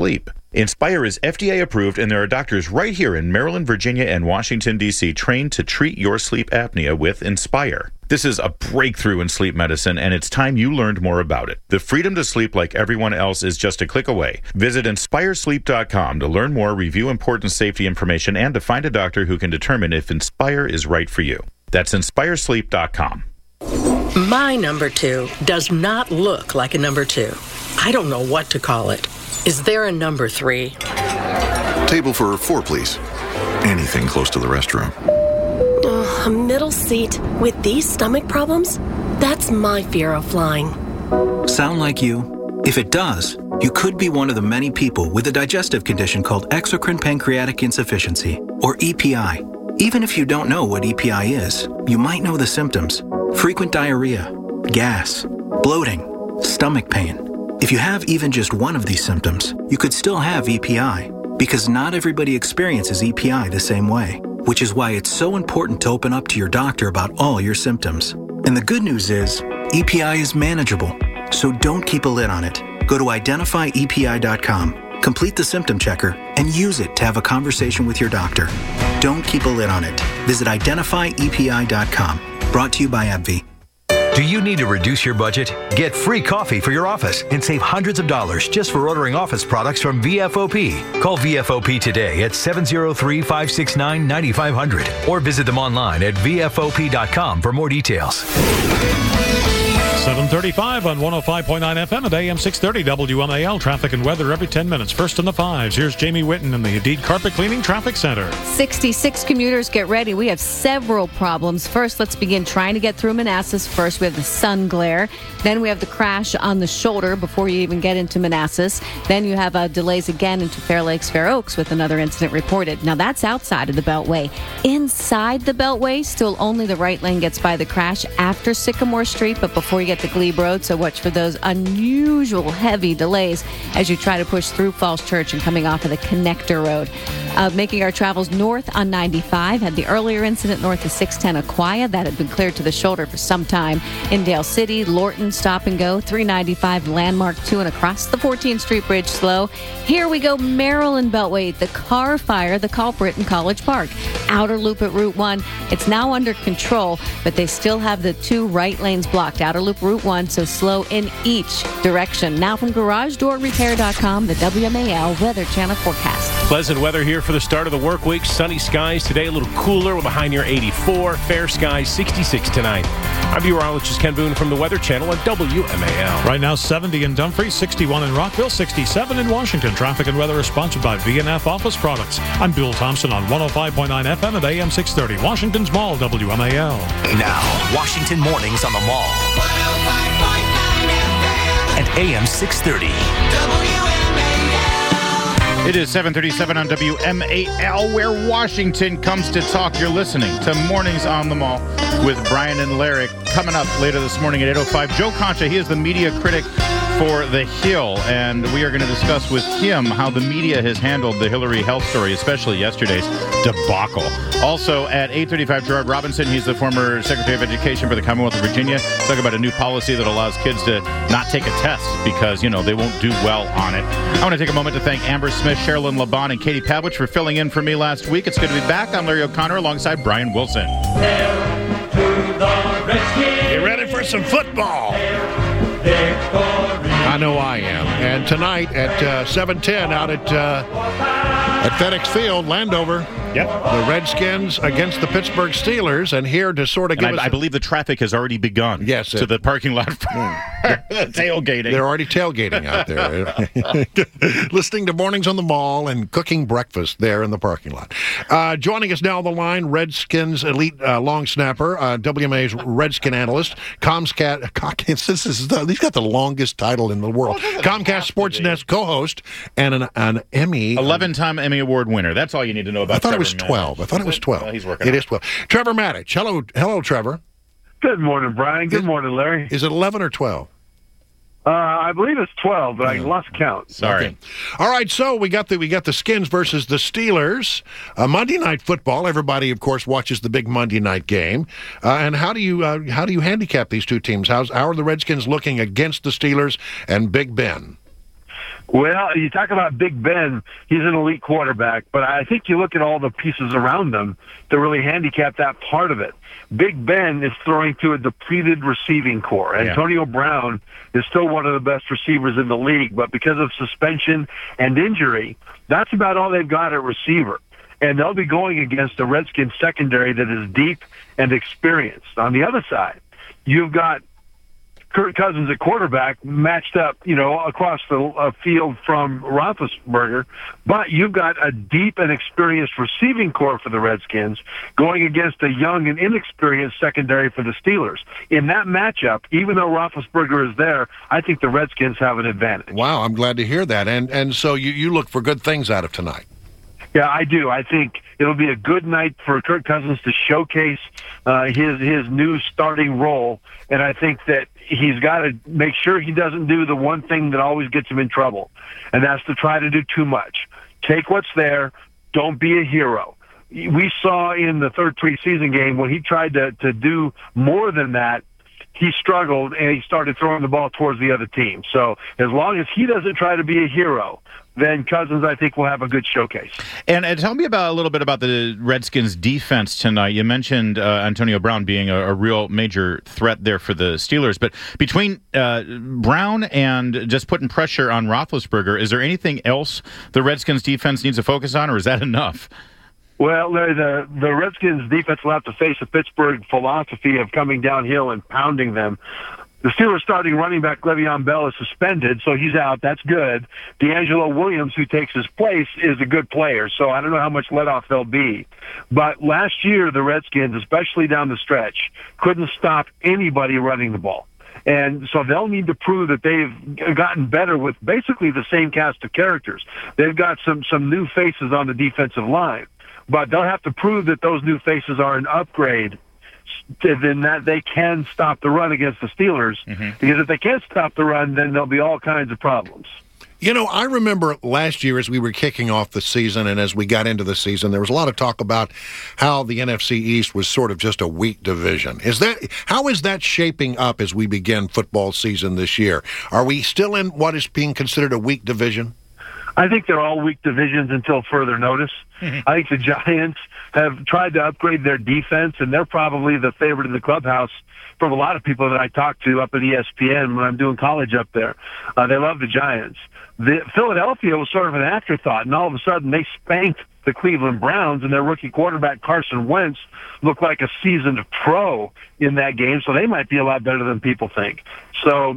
Inspire is FDA approved, and there are doctors right here in Maryland, Virginia, and Washington, D.C. trained to treat your sleep apnea with Inspire. This is a breakthrough in sleep medicine, and it's time you learned more about it. The freedom to sleep like everyone else is just a click away. Visit InspireSleep.com to learn more, review important safety information, and to find a doctor who can determine if Inspire is right for you. That's InspireSleep.com. My number 2 does not look like a number 2. I don't know what to call it. Is there a number 3? Table for 4, please. Anything close to the restroom. A middle seat with these stomach problems? That's my fear of flying. Sound like you? If it does, you could be one of the many people with a digestive condition called exocrine pancreatic insufficiency, or EPI. Even if you don't know what EPI is, you might know the symptoms: frequent diarrhea, gas, bloating, stomach pain. If you have even just one of these symptoms, you could still have EPI, because not everybody experiences EPI the same way, which is why it's so important to open up to your doctor about all your symptoms. And the good news is, EPI is manageable, so don't keep a lid on it. Go to identifyepi.com, complete the symptom checker, and use it to have a conversation with your doctor. Don't keep a lid on it. Visit identifyepi.com. Brought to you by AbbVie. Do you need to reduce your budget? Get free coffee for your office and save hundreds of dollars just for ordering office products from VFOP. Call VFOP today at 703-569-9500 or visit them online at VFOP.com for more details. 7:35 on 105.9 FM at AM 630 WMAL. Traffic and weather every 10 minutes. First in the 5s. Here's Jamie Whitten in the Indeed Carpet Cleaning Traffic Center. 66 commuters, get ready. We have several problems. First, let's begin trying to get through Manassas. First, we have the sun glare. Then we have the crash on the shoulder before you even get into Manassas. Then you have delays again into Fair Lakes, Fair Oaks with another incident reported. Now, that's outside of the Beltway. Inside the Beltway, still only the right lane gets by the crash after Sycamore Street, but before you get to Glebe Road, so watch for those unusual heavy delays as you try to push through Falls Church and coming off of the Connector Road. Making our travels north on 95, had the earlier incident north of 610 Aquia. That had been cleared to the shoulder for some time. In Dale City, Lorton, stop and go. 395 Landmark 2 and across the 14th Street Bridge slow. Here we go, Maryland Beltway. The car fire, the culprit in College Park. Outer loop at Route 1. It's now under control, but they still have the 2 right lanes blocked. Outer loop Route 1, so slow in each direction. Now from GarageDoorRepair.com, the WMAL Weather Channel forecast. Pleasant weather here for the start of the work week. Sunny skies today, a little cooler. We're behind near 84. Fair skies, 66 tonight. I'm meteorologist Ken Boone from the Weather Channel at WMAL. Right now, 70 in Dumfries, 61 in Rockville, 67 in Washington. Traffic and weather is sponsored by V&F Office Products. I'm Bill Thompson on 105.9 FM at AM 630. Washington's Mall, WMAL. Now, Washington Mornings on the Mall. 105.9 FM. At AM 630. It is 7:37 on WMAL, where Washington comes to talk. You're listening to Mornings on the Mall with Brian and Larry. Coming up later this morning at 8:05, Joe Concha. He is the media critic for The Hill, and we are going to discuss with him how the media has handled the Hillary health story, especially yesterday's debacle. Also at 8:35, Gerard Robinson. He's the former Secretary of Education for the Commonwealth of Virginia. Talk about a new policy that allows kids to not take a test because, they won't do well on it. I want to take a moment to thank Amber Smith, Sherilyn LeBon, and Katie Pavlich for filling in for me last week. It's good to be back. I'm Larry O'Connor alongside Brian Wilson. You ready for some football? I know I am. And tonight at 7:10 out at FedEx Field, Landover. Yep. The Redskins against the Pittsburgh Steelers, and here to sort of give us... I believe the traffic has already begun. Yes. To the parking lot for tailgating. They're already tailgating out there. Listening to Mornings on the Mall and cooking breakfast there in the parking lot. Joining us now on the line, Redskins elite long snapper, WMA's Redskin analyst, he's got the longest title in the world. Comcast Sportsnet co-host and an Emmy. 11-time Emmy Award winner. That's all you need to know about I thought it was 12. I thought it was 12. Well, he's working It is 12. Trevor Maddich. Hello, Trevor. Good morning, Brian. Good morning, Larry. Is it 11 or 12? I believe it's 12, but I lost count. Sorry. Okay. All right, so we got the Skins versus the Steelers. Monday Night Football. Everybody, of course, watches the big Monday night game. And how do you handicap these two teams? How are the Redskins looking against the Steelers and Big Ben? Well, you talk about Big Ben. He's an elite quarterback, but I think you look at all the pieces around him to really handicap that part of it. Big Ben is throwing to a depleted receiving core. Yeah. Antonio Brown is still one of the best receivers in the league, but because of suspension and injury, that's about all they've got at receiver. And they'll be going against a Redskins secondary that is deep and experienced. On the other side, you've got Kirk Cousins at quarterback matched up, across the field from Roethlisberger, but you've got a deep and experienced receiving core for the Redskins going against a young and inexperienced secondary for the Steelers. In that matchup, even though Roethlisberger is there, I think the Redskins have an advantage. Wow, I'm glad to hear that. And so you look for good things out of tonight. Yeah, I do. I think it'll be a good night for Kirk Cousins to showcase his new starting role, and I think that he's got to make sure he doesn't do the one thing that always gets him in trouble, and that's to try to do too much. Take what's there. Don't be a hero. We saw in the third preseason game when he tried to do more than that, he struggled, and he started throwing the ball towards the other team. So as long as he doesn't try to be a hero, then Cousins, I think, will have a good showcase. And tell me a little bit about the Redskins' defense tonight. You mentioned Antonio Brown being a real major threat there for the Steelers. But between Brown and just putting pressure on Roethlisberger, is there anything else the Redskins' defense needs to focus on, or is that enough? Well, the Redskins' defense will have to face a Pittsburgh philosophy of coming downhill and pounding them. The Steelers' starting running back, Le'Veon Bell, is suspended, so he's out. That's good. D'Angelo Williams, who takes his place, is a good player, so I don't know how much let-off they'll be. But last year, the Redskins, especially down the stretch, couldn't stop anybody running the ball. And so they'll need to prove that they've gotten better with basically the same cast of characters. They've got some new faces on the defensive line, but they'll have to prove that those new faces are an upgrade, then that they can stop the run against the Steelers. Because if they can't stop the run, then there'll be all kinds of problems. I remember last year as we were kicking off the season and as we got into the season, there was a lot of talk about how the NFC East was sort of just a weak division. How is that shaping up as we begin football season this year? Are we still in what is being considered a weak division? I think they're all weak divisions until further notice. I think the Giants have tried to upgrade their defense, and they're probably the favorite in the clubhouse from a lot of people that I talk to up at ESPN when I'm doing college up there. They love the Giants. Philadelphia was sort of an afterthought, and all of a sudden they spanked the Cleveland Browns, and their rookie quarterback Carson Wentz looked like a seasoned pro in that game, so they might be a lot better than people think. So,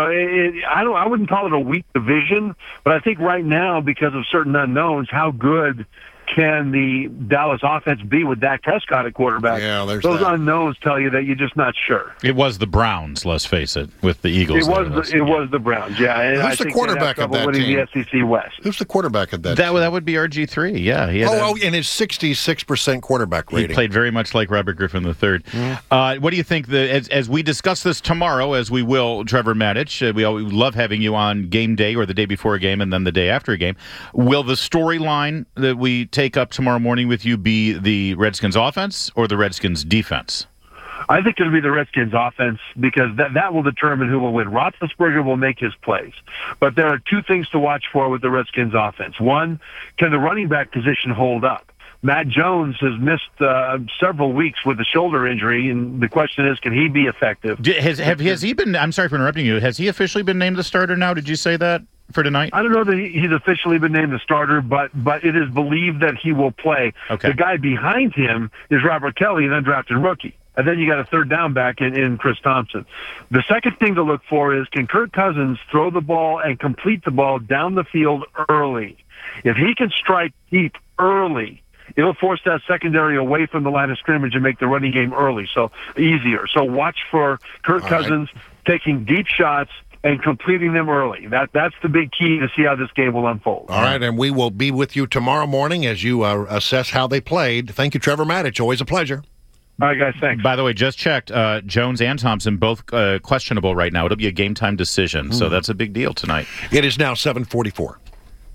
I wouldn't call it a weak division, but I think right now, because of certain unknowns, how good can the Dallas offense be with Dak Prescott at quarterback? Yeah, there's those that. unknowns tell you that you're just not sure. It was the Browns, let's face it, with the Eagles. It was the Browns, yeah. And Who's the quarterback of that team? The SEC West. Who's the quarterback of that team? That would be RG3, yeah. And his 66% quarterback rating. He played very much like Robert Griffin III. What do you think, as we discuss this tomorrow, as we will, Trevor Maddich, we love having you on game day or the day before a game and then the day after a game. Will the storyline that we take up tomorrow morning with you be the Redskins offense or the Redskins defense? I think it'll be the Redskins offense because that will determine who will win. Roethlisberger will make his plays. But there are two things to watch for with the Redskins offense. One, can the running back position hold up? Matt Jones has missed several weeks with a shoulder injury, and the question is, can he be effective? Has he been, I'm sorry for interrupting you, has he officially been named the starter now? Did you say that for tonight? I don't know that he's officially been named the starter, but it is believed that he will play. Okay. The guy behind him is Robert Kelly, an undrafted rookie. And then you got a third down back in Chris Thompson. The second thing to look for is, can Kirk Cousins throw the ball and complete the ball down the field early? If he can strike deep early, it'll force that secondary away from the line of scrimmage and make the running game early, so easier. So watch for Kirk Cousins taking deep shots and completing them early. That's the big key to see how this game will unfold. All right, and we will be with you tomorrow morning as you assess how they played. Thank you, Trevor Maddich. Always a pleasure. All right, guys, thanks. By the way, just checked, Jones and Thompson both questionable right now. It'll be a game-time decision, so that's a big deal tonight. It is now 7:44.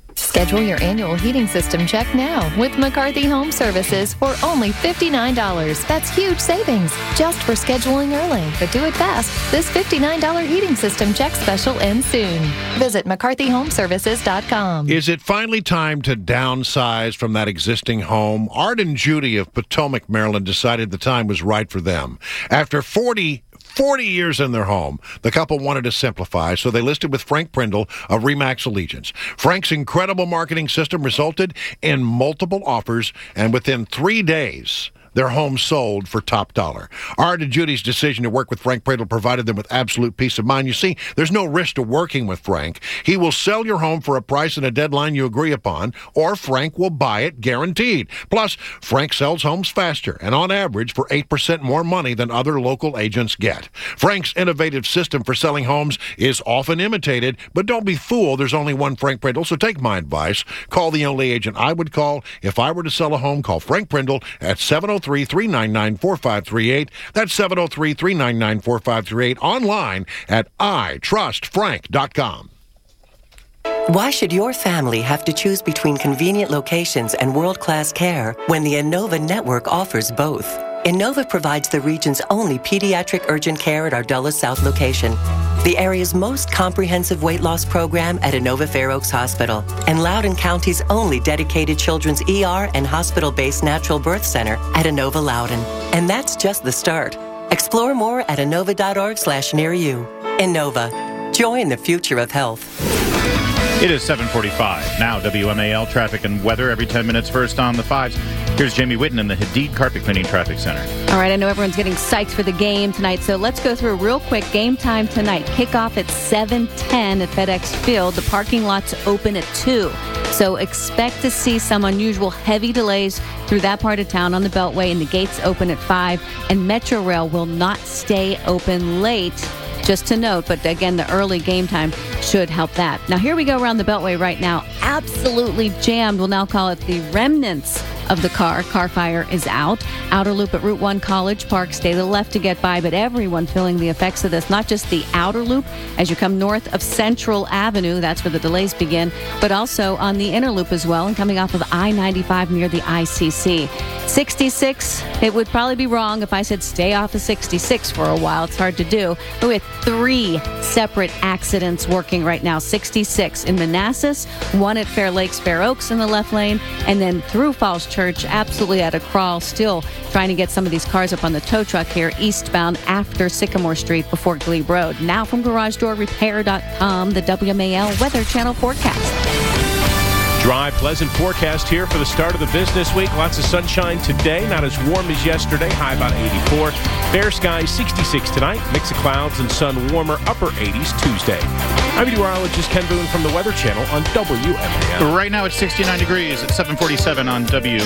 Schedule your annual heating system check now with McCarthy Home Services for only $59. That's huge savings just for scheduling early. But do it fast. This $59 heating system check special ends soon. Visit McCarthyHomeservices.com. Is it finally time to downsize from that existing home? Art and Judy of Potomac, Maryland decided the time was right for them. After 40 years in their home, the couple wanted to simplify, so they listed with Frank Prindle of RE/MAX Allegiance. Frank's incredible marketing system resulted in multiple offers, and within 3 days, their home sold for top dollar. Art and Judy's decision to work with Frank Prindle provided them with absolute peace of mind. You see, there's no risk to working with Frank. He will sell your home for a price and a deadline you agree upon, or Frank will buy it guaranteed. Plus, Frank sells homes faster and on average for 8% more money than other local agents get. Frank's innovative system for selling homes is often imitated, but don't be fooled. There's only one Frank Prindle, so take my advice. Call the only agent I would call if I were to sell a home. Call Frank Prindle at 703-399-4538. That's 703-399-4538. Online at itrustfrank.com. Why should your family have to choose between convenient locations and world-class care when the Inova network offers both? Inova provides the region's only pediatric urgent care at our Dulles South location, the area's most comprehensive weight loss program at Inova Fair Oaks Hospital, and Loudoun County's only dedicated children's ER and hospital-based natural birth center at Inova Loudoun. And that's just the start. Explore more at Inova.org/near-you. Inova. Join the future of health. It is 7:45. Now, WMAL traffic and weather every 10 minutes first on the 5s. Here's Jamie Whitten in the Hadid Carpet Cleaning Traffic Center. All right, I know everyone's getting psyched for the game tonight, so let's go through real quick. Game time tonight. Kickoff at 7:10 at FedEx Field. The parking lots open at 2. So expect to see some unusual heavy delays through that part of town on the Beltway, and the gates open at 5. And Metro Rail will not stay open late. Just to note, but again, the early game time should help that. Now, here we go around the Beltway right now. Absolutely jammed. We'll now call it the remnants of the car. Car fire is out. Outer loop at Route 1 College Park. Stay to the left to get by, but everyone feeling the effects of this. Not just the outer loop as you come north of Central Avenue. That's where the delays begin, but also on the inner loop as well, and coming off of I-95 near the ICC. 66, it would probably be wrong if I said stay off of 66 for a while. It's hard to do. But we have 3 separate accidents working right now. 66 in Manassas, 1 at Fair Lakes, Fair Oaks in the left lane, and then through Falls Church, absolutely at a crawl, still trying to get some of these cars up on the tow truck here eastbound after Sycamore Street before Glebe Road. Now from GarageDoorRepair.com, the WMAL Weather Channel forecast. Dry, pleasant forecast here for the start of the business week. Lots of sunshine today, not as warm as yesterday, high about 84. Fair skies, 66 tonight. Mix of clouds and sun, warmer, upper 80s Tuesday. I'm meteorologist Ken Boone from the Weather Channel on WMAL. Right now it's 69 degrees at 7:47 on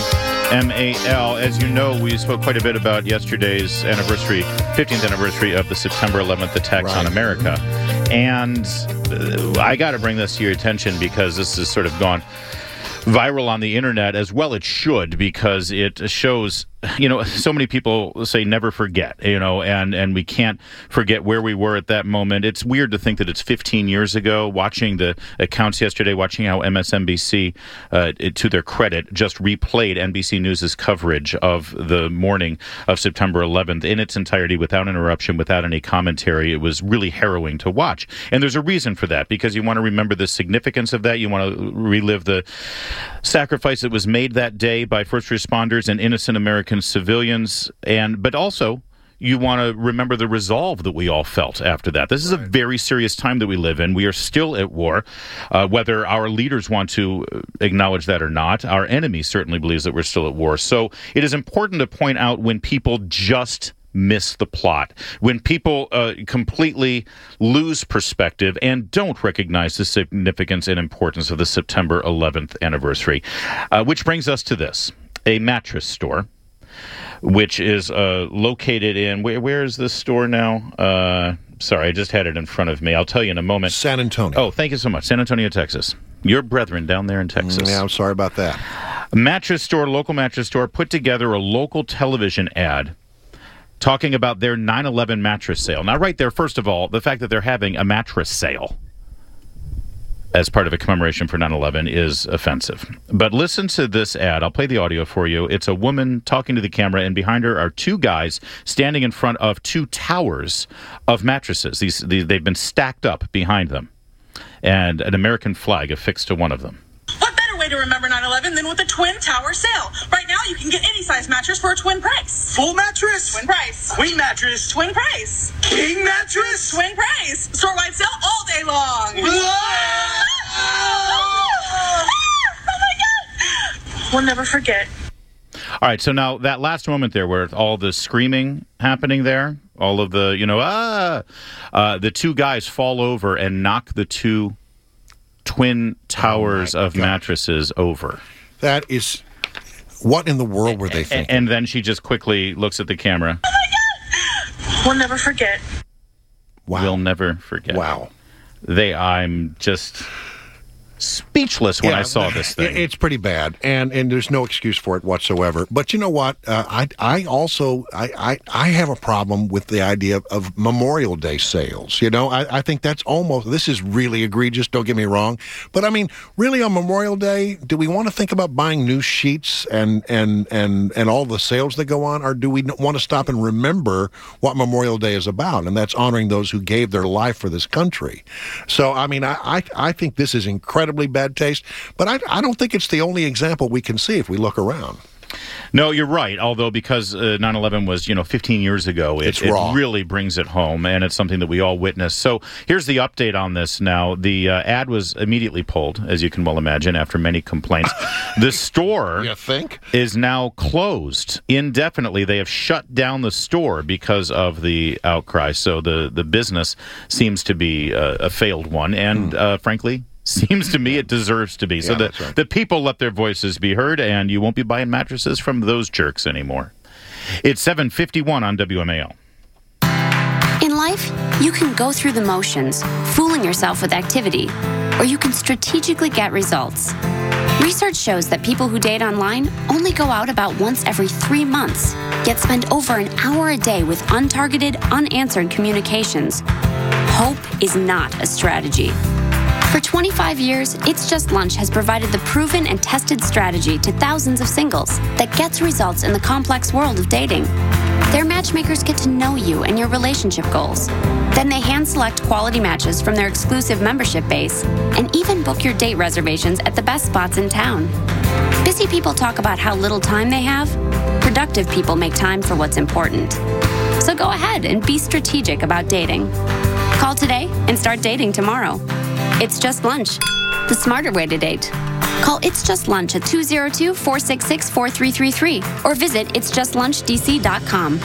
WMAL. As you know, we spoke quite a bit about yesterday's 15th anniversary of the September 11th attacks on America. And I got to bring this to your attention because this has sort of gone viral on the internet, as well it should, because it shows, so many people say never forget, and we can't forget where we were at that moment. It's weird to think that it's 15 years ago. Watching the accounts yesterday, watching how MSNBC, to their credit, just replayed NBC News' coverage of the morning of September 11th in its entirety without interruption, without any commentary. It was really harrowing to watch. And there's a reason for that, because you want to remember the significance of that. You want to relive the sacrifice that was made that day by first responders and innocent American civilians, but also you want to remember the resolve that we all felt after that. This is a very serious time that we live in. We are still at war, whether our leaders want to acknowledge that or not. Our enemy certainly believes that we're still at war. So it is important to point out when people just miss the plot, when people completely lose perspective and don't recognize the significance and importance of the September 11th anniversary. Which brings us to this, a mattress store, which is located in, where is this store now? Sorry, I just had it in front of me. I'll tell you in a moment. San Antonio. Oh, thank you so much. San Antonio, Texas. Your brethren down there in Texas. Yeah, I'm sorry about that. A mattress store, local mattress store, put together a local television ad talking about their 9/11 mattress sale. Now, right there, first of all, the fact that they're having a mattress sale. as part of a commemoration for 9/11 is offensive. But listen to this ad. I'll play the audio for you. It's a woman talking to the camera, and behind her are two guys standing in front of two towers of mattresses. They've been stacked up behind them, and an American flag affixed to one of them. What better way to remember 9/11 than with a Twin Tower sale? Right now, you can get any size mattress for a twin price. Full mattress? Twin price. Queen mattress? Twin price. King mattress? Twin price. Store-wide sale all day long. Oh my God! We'll never forget. All right, so now that last moment there where all the screaming happening there, all of the, the two guys fall over and knock the two twin towers of mattresses over. That is, what in the world were they thinking? And then she just quickly looks at the camera. Oh my God! We'll never forget. Wow. We'll never forget. Wow. I'm just speechless when I saw this thing. It's pretty bad, and there's no excuse for it whatsoever. But you know what? I have a problem with the idea of Memorial Day sales. I think that's this is really egregious, don't get me wrong. But I mean, really on Memorial Day, do we want to think about buying new sheets and all the sales that go on, or do we want to stop and remember what Memorial Day is about? And that's honoring those who gave their life for this country. So, I mean, I think this is incredibly bad taste, but I don't think it's the only example we can see if we look around. No, you're right. Although because 9/11 was 15 years ago, it really brings it home, and it's something that we all witnessed. So here's the update on this. Now the ad was immediately pulled, as you can well imagine, after many complaints. The store is now closed indefinitely. They have shut down the store because of the outcry. So the business seems to be a failed one, and frankly, seems to me it deserves to be. So the people let their voices be heard, and you won't be buying mattresses from those jerks anymore. It's 7:51 on WMAL. In life, you can go through the motions, fooling yourself with activity, or you can strategically get results. Research shows that people who date online only go out about once every 3 months, yet spend over an hour a day with untargeted, unanswered communications. Hope is not a strategy. For 25 years, It's Just Lunch has provided the proven and tested strategy to thousands of singles that gets results in the complex world of dating. Their matchmakers get to know you and your relationship goals. Then they hand-select quality matches from their exclusive membership base and even book your date reservations at the best spots in town. Busy people talk about how little time they have. Productive people make time for what's important. So go ahead and be strategic about dating. Call today and start dating tomorrow. It's Just Lunch, the smarter way to date. Call It's Just Lunch at 202-466-4333 or visit itsjustllunchdc.com.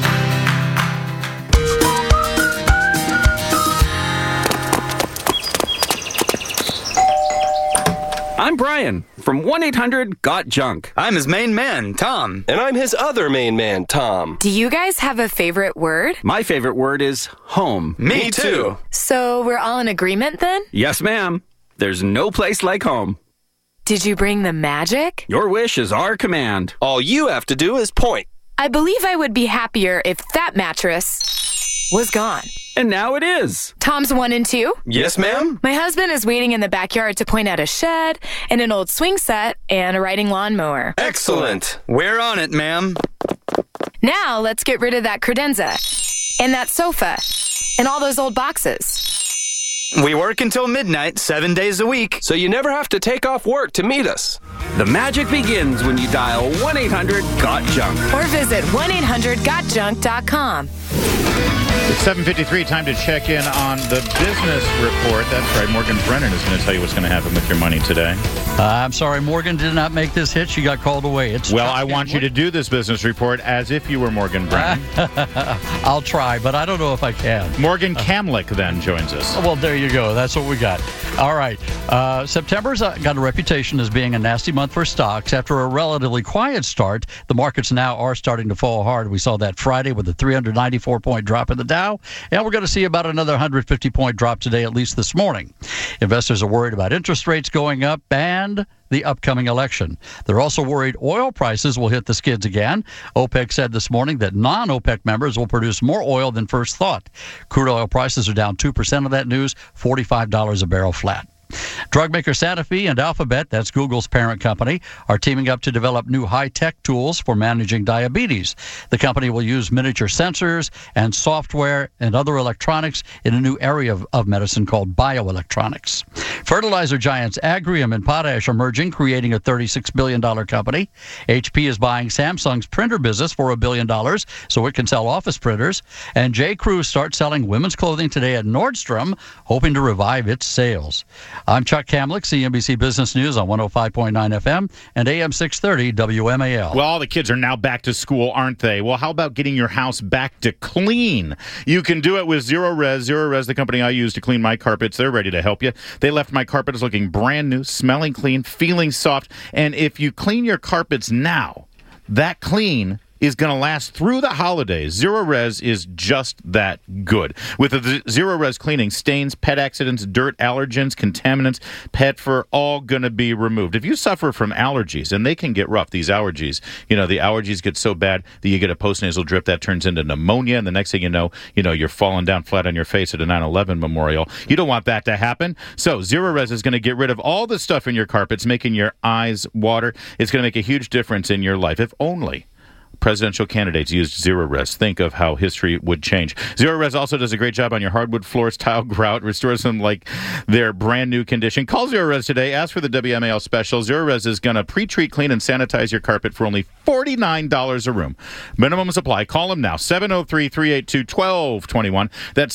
I'm Brian from 1-800-GOT-JUNK. I'm his main man, Tom. And I'm his other main man, Tom. Do you guys have a favorite word? My favorite word is home. Me too. So we're all in agreement then? Yes, ma'am. There's no place like home. Did you bring the magic? Your wish is our command. All you have to do is point. I believe I would be happier if that mattress was gone. And now it is. Tom's 1 and 2? Yes, ma'am. My husband is waiting in the backyard to point out a shed and an old swing set and a riding lawnmower. Excellent. We're on it, ma'am. Now let's get rid of that credenza and that sofa and all those old boxes. We work until midnight, 7 days a week. So you never have to take off work to meet us. The magic begins when you dial 1-800-GOT-JUNK. Or visit 1-800-GOTJUNK.com. It's 7:53, time to check in on the business report. That's right, Morgan Brennan is going to tell you what's going to happen with your money today. I'm sorry, Morgan did not make this hit. She got called away. I want you to do this business report as if you were Morgan Brennan. I'll try, but I don't know if I can. Morgan Kamlick then joins us. Well, there you go. That's what we got. All right. September's got a reputation as being a nasty month for stocks. After a relatively quiet start, the markets now are starting to fall hard. We saw that Friday with a 394-point drop in the Dow, and we're going to see about another 150-point drop today, at least this morning. Investors are worried about interest rates going up and the upcoming election. They're also worried oil prices will hit the skids again. OPEC said this morning that non-OPEC members will produce more oil than first thought. Crude oil prices are down 2% of that news, $45 a barrel flat. Drug maker Sanofi and Alphabet, that's Google's parent company, are teaming up to develop new high-tech tools for managing diabetes. The company will use miniature sensors and software and other electronics in a new area of medicine called bioelectronics. Fertilizer giants Agrium and Potash are merging, creating a $36 billion company. HP is buying Samsung's printer business for $1 billion so it can sell office printers. And J. Crew starts selling women's clothing today at Nordstrom, hoping to revive its sales. I'm Chuck Kamlick, CNBC Business News on 105.9 FM and AM 630 WMAL. Well, all the kids are now back to school, aren't they? Well, how about getting your house back to clean? You can do it with Zero Res. Zero Res, the company I use to clean my carpets, they're ready to help you. They left my carpets looking brand new, smelling clean, feeling soft. And if you clean your carpets now, that clean is going to last through the holidays. Zero Res is just that good. With the Zero Res cleaning, stains, pet accidents, dirt, allergens, contaminants, pet fur, all going to be removed. If you suffer from allergies, and they can get rough, these allergies, the allergies get so bad that you get a postnasal drip that turns into pneumonia, and the next thing you know, you're falling down flat on your face at a 9/11 memorial. You don't want that to happen. So Zero Res is going to get rid of all the stuff in your carpets, making your eyes water. It's going to make a huge difference in your life. If only presidential candidates used Zero Res. Think of how history would change. Zero Res also does a great job on your hardwood floors, tile, grout, restores them like their brand new condition. Call Zero Res today. Ask for the WMAL special. Zero Res is going to pre-treat, clean, and sanitize your carpet for only $49 a room. Minimum supply. Call them now. 703-382-1221. That's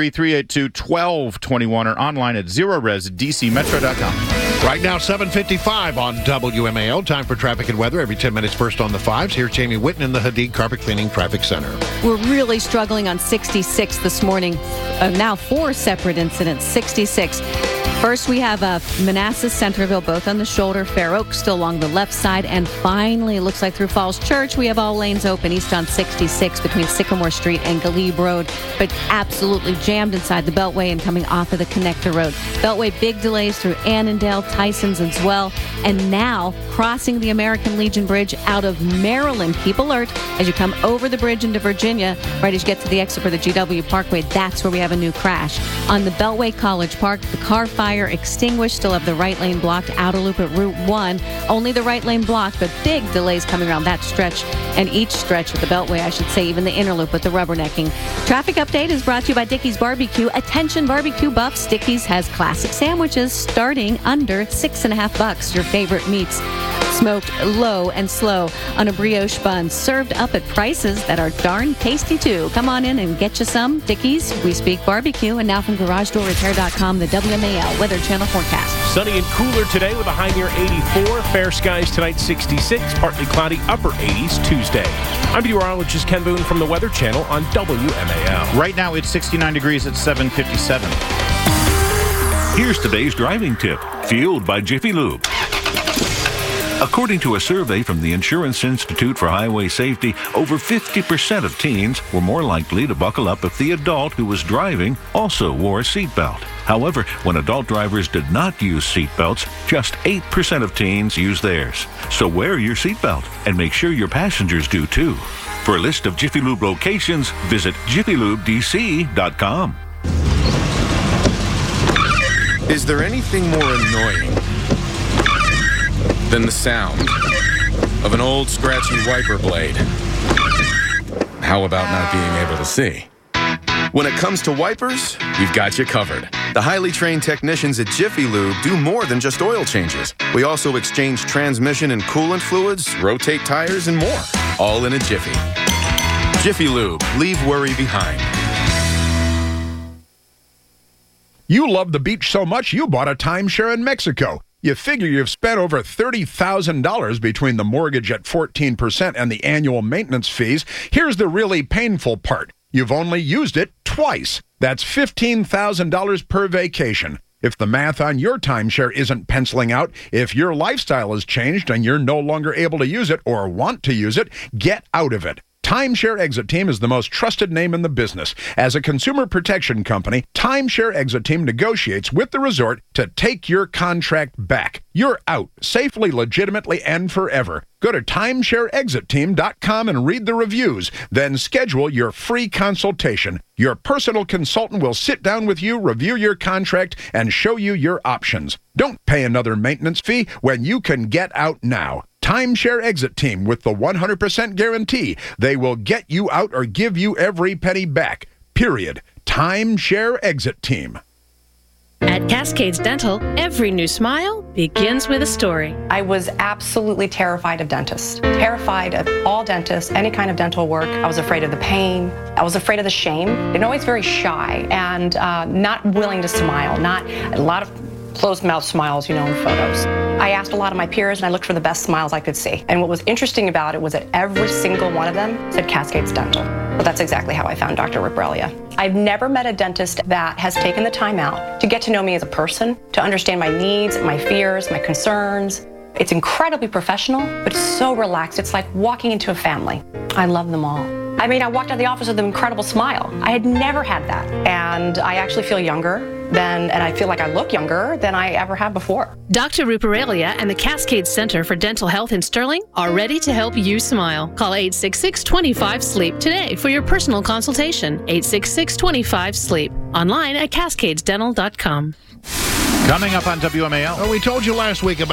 703-382-1221 or online at ZeroResDCMetro.com. Right now, 7:55 on WMAL. Time for traffic and weather. Every 10 minutes first on the fives. Here's Jamie Whitten in the Hadid Carpet Cleaning Traffic Center. We're really struggling on 66 this morning. Now 4 separate incidents. 66. First, we have Manassas, Centerville, both on the shoulder. Fair Oak still along the left side. And finally, it looks like through Falls Church, we have all lanes open east on 66 between Sycamore Street and Glebe Road. But absolutely jammed inside the Beltway and coming off of the Connector Road. Beltway, big delays through Annandale, Tysons as well. And now, crossing the American Legion Bridge out of Maryland. Keep alert as you come over the bridge into Virginia. Right as you get to the exit for the GW Parkway, that's where we have a new crash. On the Beltway College Park, the car fire extinguished, still have the right lane blocked, outer loop at Route 1. Only the right lane blocked, but big delays coming around that stretch and each stretch of the Beltway, I should say, even the inner loop with the rubbernecking. Traffic update is brought to you by Dickey's Barbecue. Attention barbecue buffs, Dickey's has classic sandwiches starting under $6.50. Your favorite meats smoked low and slow on a brioche bun, served up at prices that are darn tasty too. Come on in and get you some. Dickey's, we speak barbecue. And now from GarageDoorRepair.com, the WMAL Weather Channel forecast. Sunny and cooler today with a high near 84. Fair skies tonight, 66. Partly cloudy, upper 80s Tuesday. I'm meteorologist Ken Boone from the Weather Channel on WMAL. Right now it's 69 degrees at 7:57. Here's today's driving tip, fueled by Jiffy Lube. According to a survey from the Insurance Institute for Highway Safety, over 50% of teens were more likely to buckle up if the adult who was driving also wore a seatbelt. However, when adult drivers did not use seatbelts, just 8% of teens used theirs. So wear your seatbelt and make sure your passengers do too. For a list of Jiffy Lube locations, visit JiffyLubeDC.com. Is there anything more annoying than the sound of an old scratchy wiper blade? How about not being able to see? When it comes to wipers, we've got you covered. The highly trained technicians at Jiffy Lube do more than just oil changes. We also exchange transmission and coolant fluids, rotate tires, and more, all in a jiffy. Jiffy Lube, leave worry behind. You love the beach so much you bought a timeshare in Mexico. You figure you've spent over $30,000 between the mortgage at 14% and the annual maintenance fees. Here's the really painful part. You've only used it twice. That's $15,000 per vacation. If the math on your timeshare isn't penciling out, if your lifestyle has changed and you're no longer able to use it or want to use it, get out of it. Timeshare Exit Team is the most trusted name in the business. As a consumer protection company, Timeshare Exit Team negotiates with the resort to take your contract back. You're out, safely, legitimately, and forever. Go to timeshareexitteam.com and read the reviews. Then schedule your free consultation. Your personal consultant will sit down with you, review your contract, and show you your options. Don't pay another maintenance fee when you can get out now. Timeshare Exit Team with the 100% guarantee. They will get you out or give you every penny back. Period. Timeshare Exit Team. At Cascades Dental, every new smile begins with a story. I was absolutely terrified of dentists. Terrified of all dentists, any kind of dental work. I was afraid of the pain. I was afraid of the shame. And always very shy and not willing to smile. Not a lot of closed-mouth smiles, in photos. I asked a lot of my peers, and I looked for the best smiles I could see. And what was interesting about it was that every single one of them said Cascades Dental. Well, that's exactly how I found Dr. Reprelia. I've never met a dentist that has taken the time out to get to know me as a person, to understand my needs, my fears, my concerns. It's incredibly professional, but so relaxed. It's like walking into a family. I love them all. I walked out of the office with an incredible smile. I had never had that. And I actually feel younger and I feel like I look younger than I ever have before. Dr. Ruparelia and the Cascades Center for Dental Health in Sterling are ready to help you smile. Call 866-25-SLEEP today for your personal consultation. 866-25-SLEEP. Online at cascadesdental.com. Coming up on WMAL. We told you last week about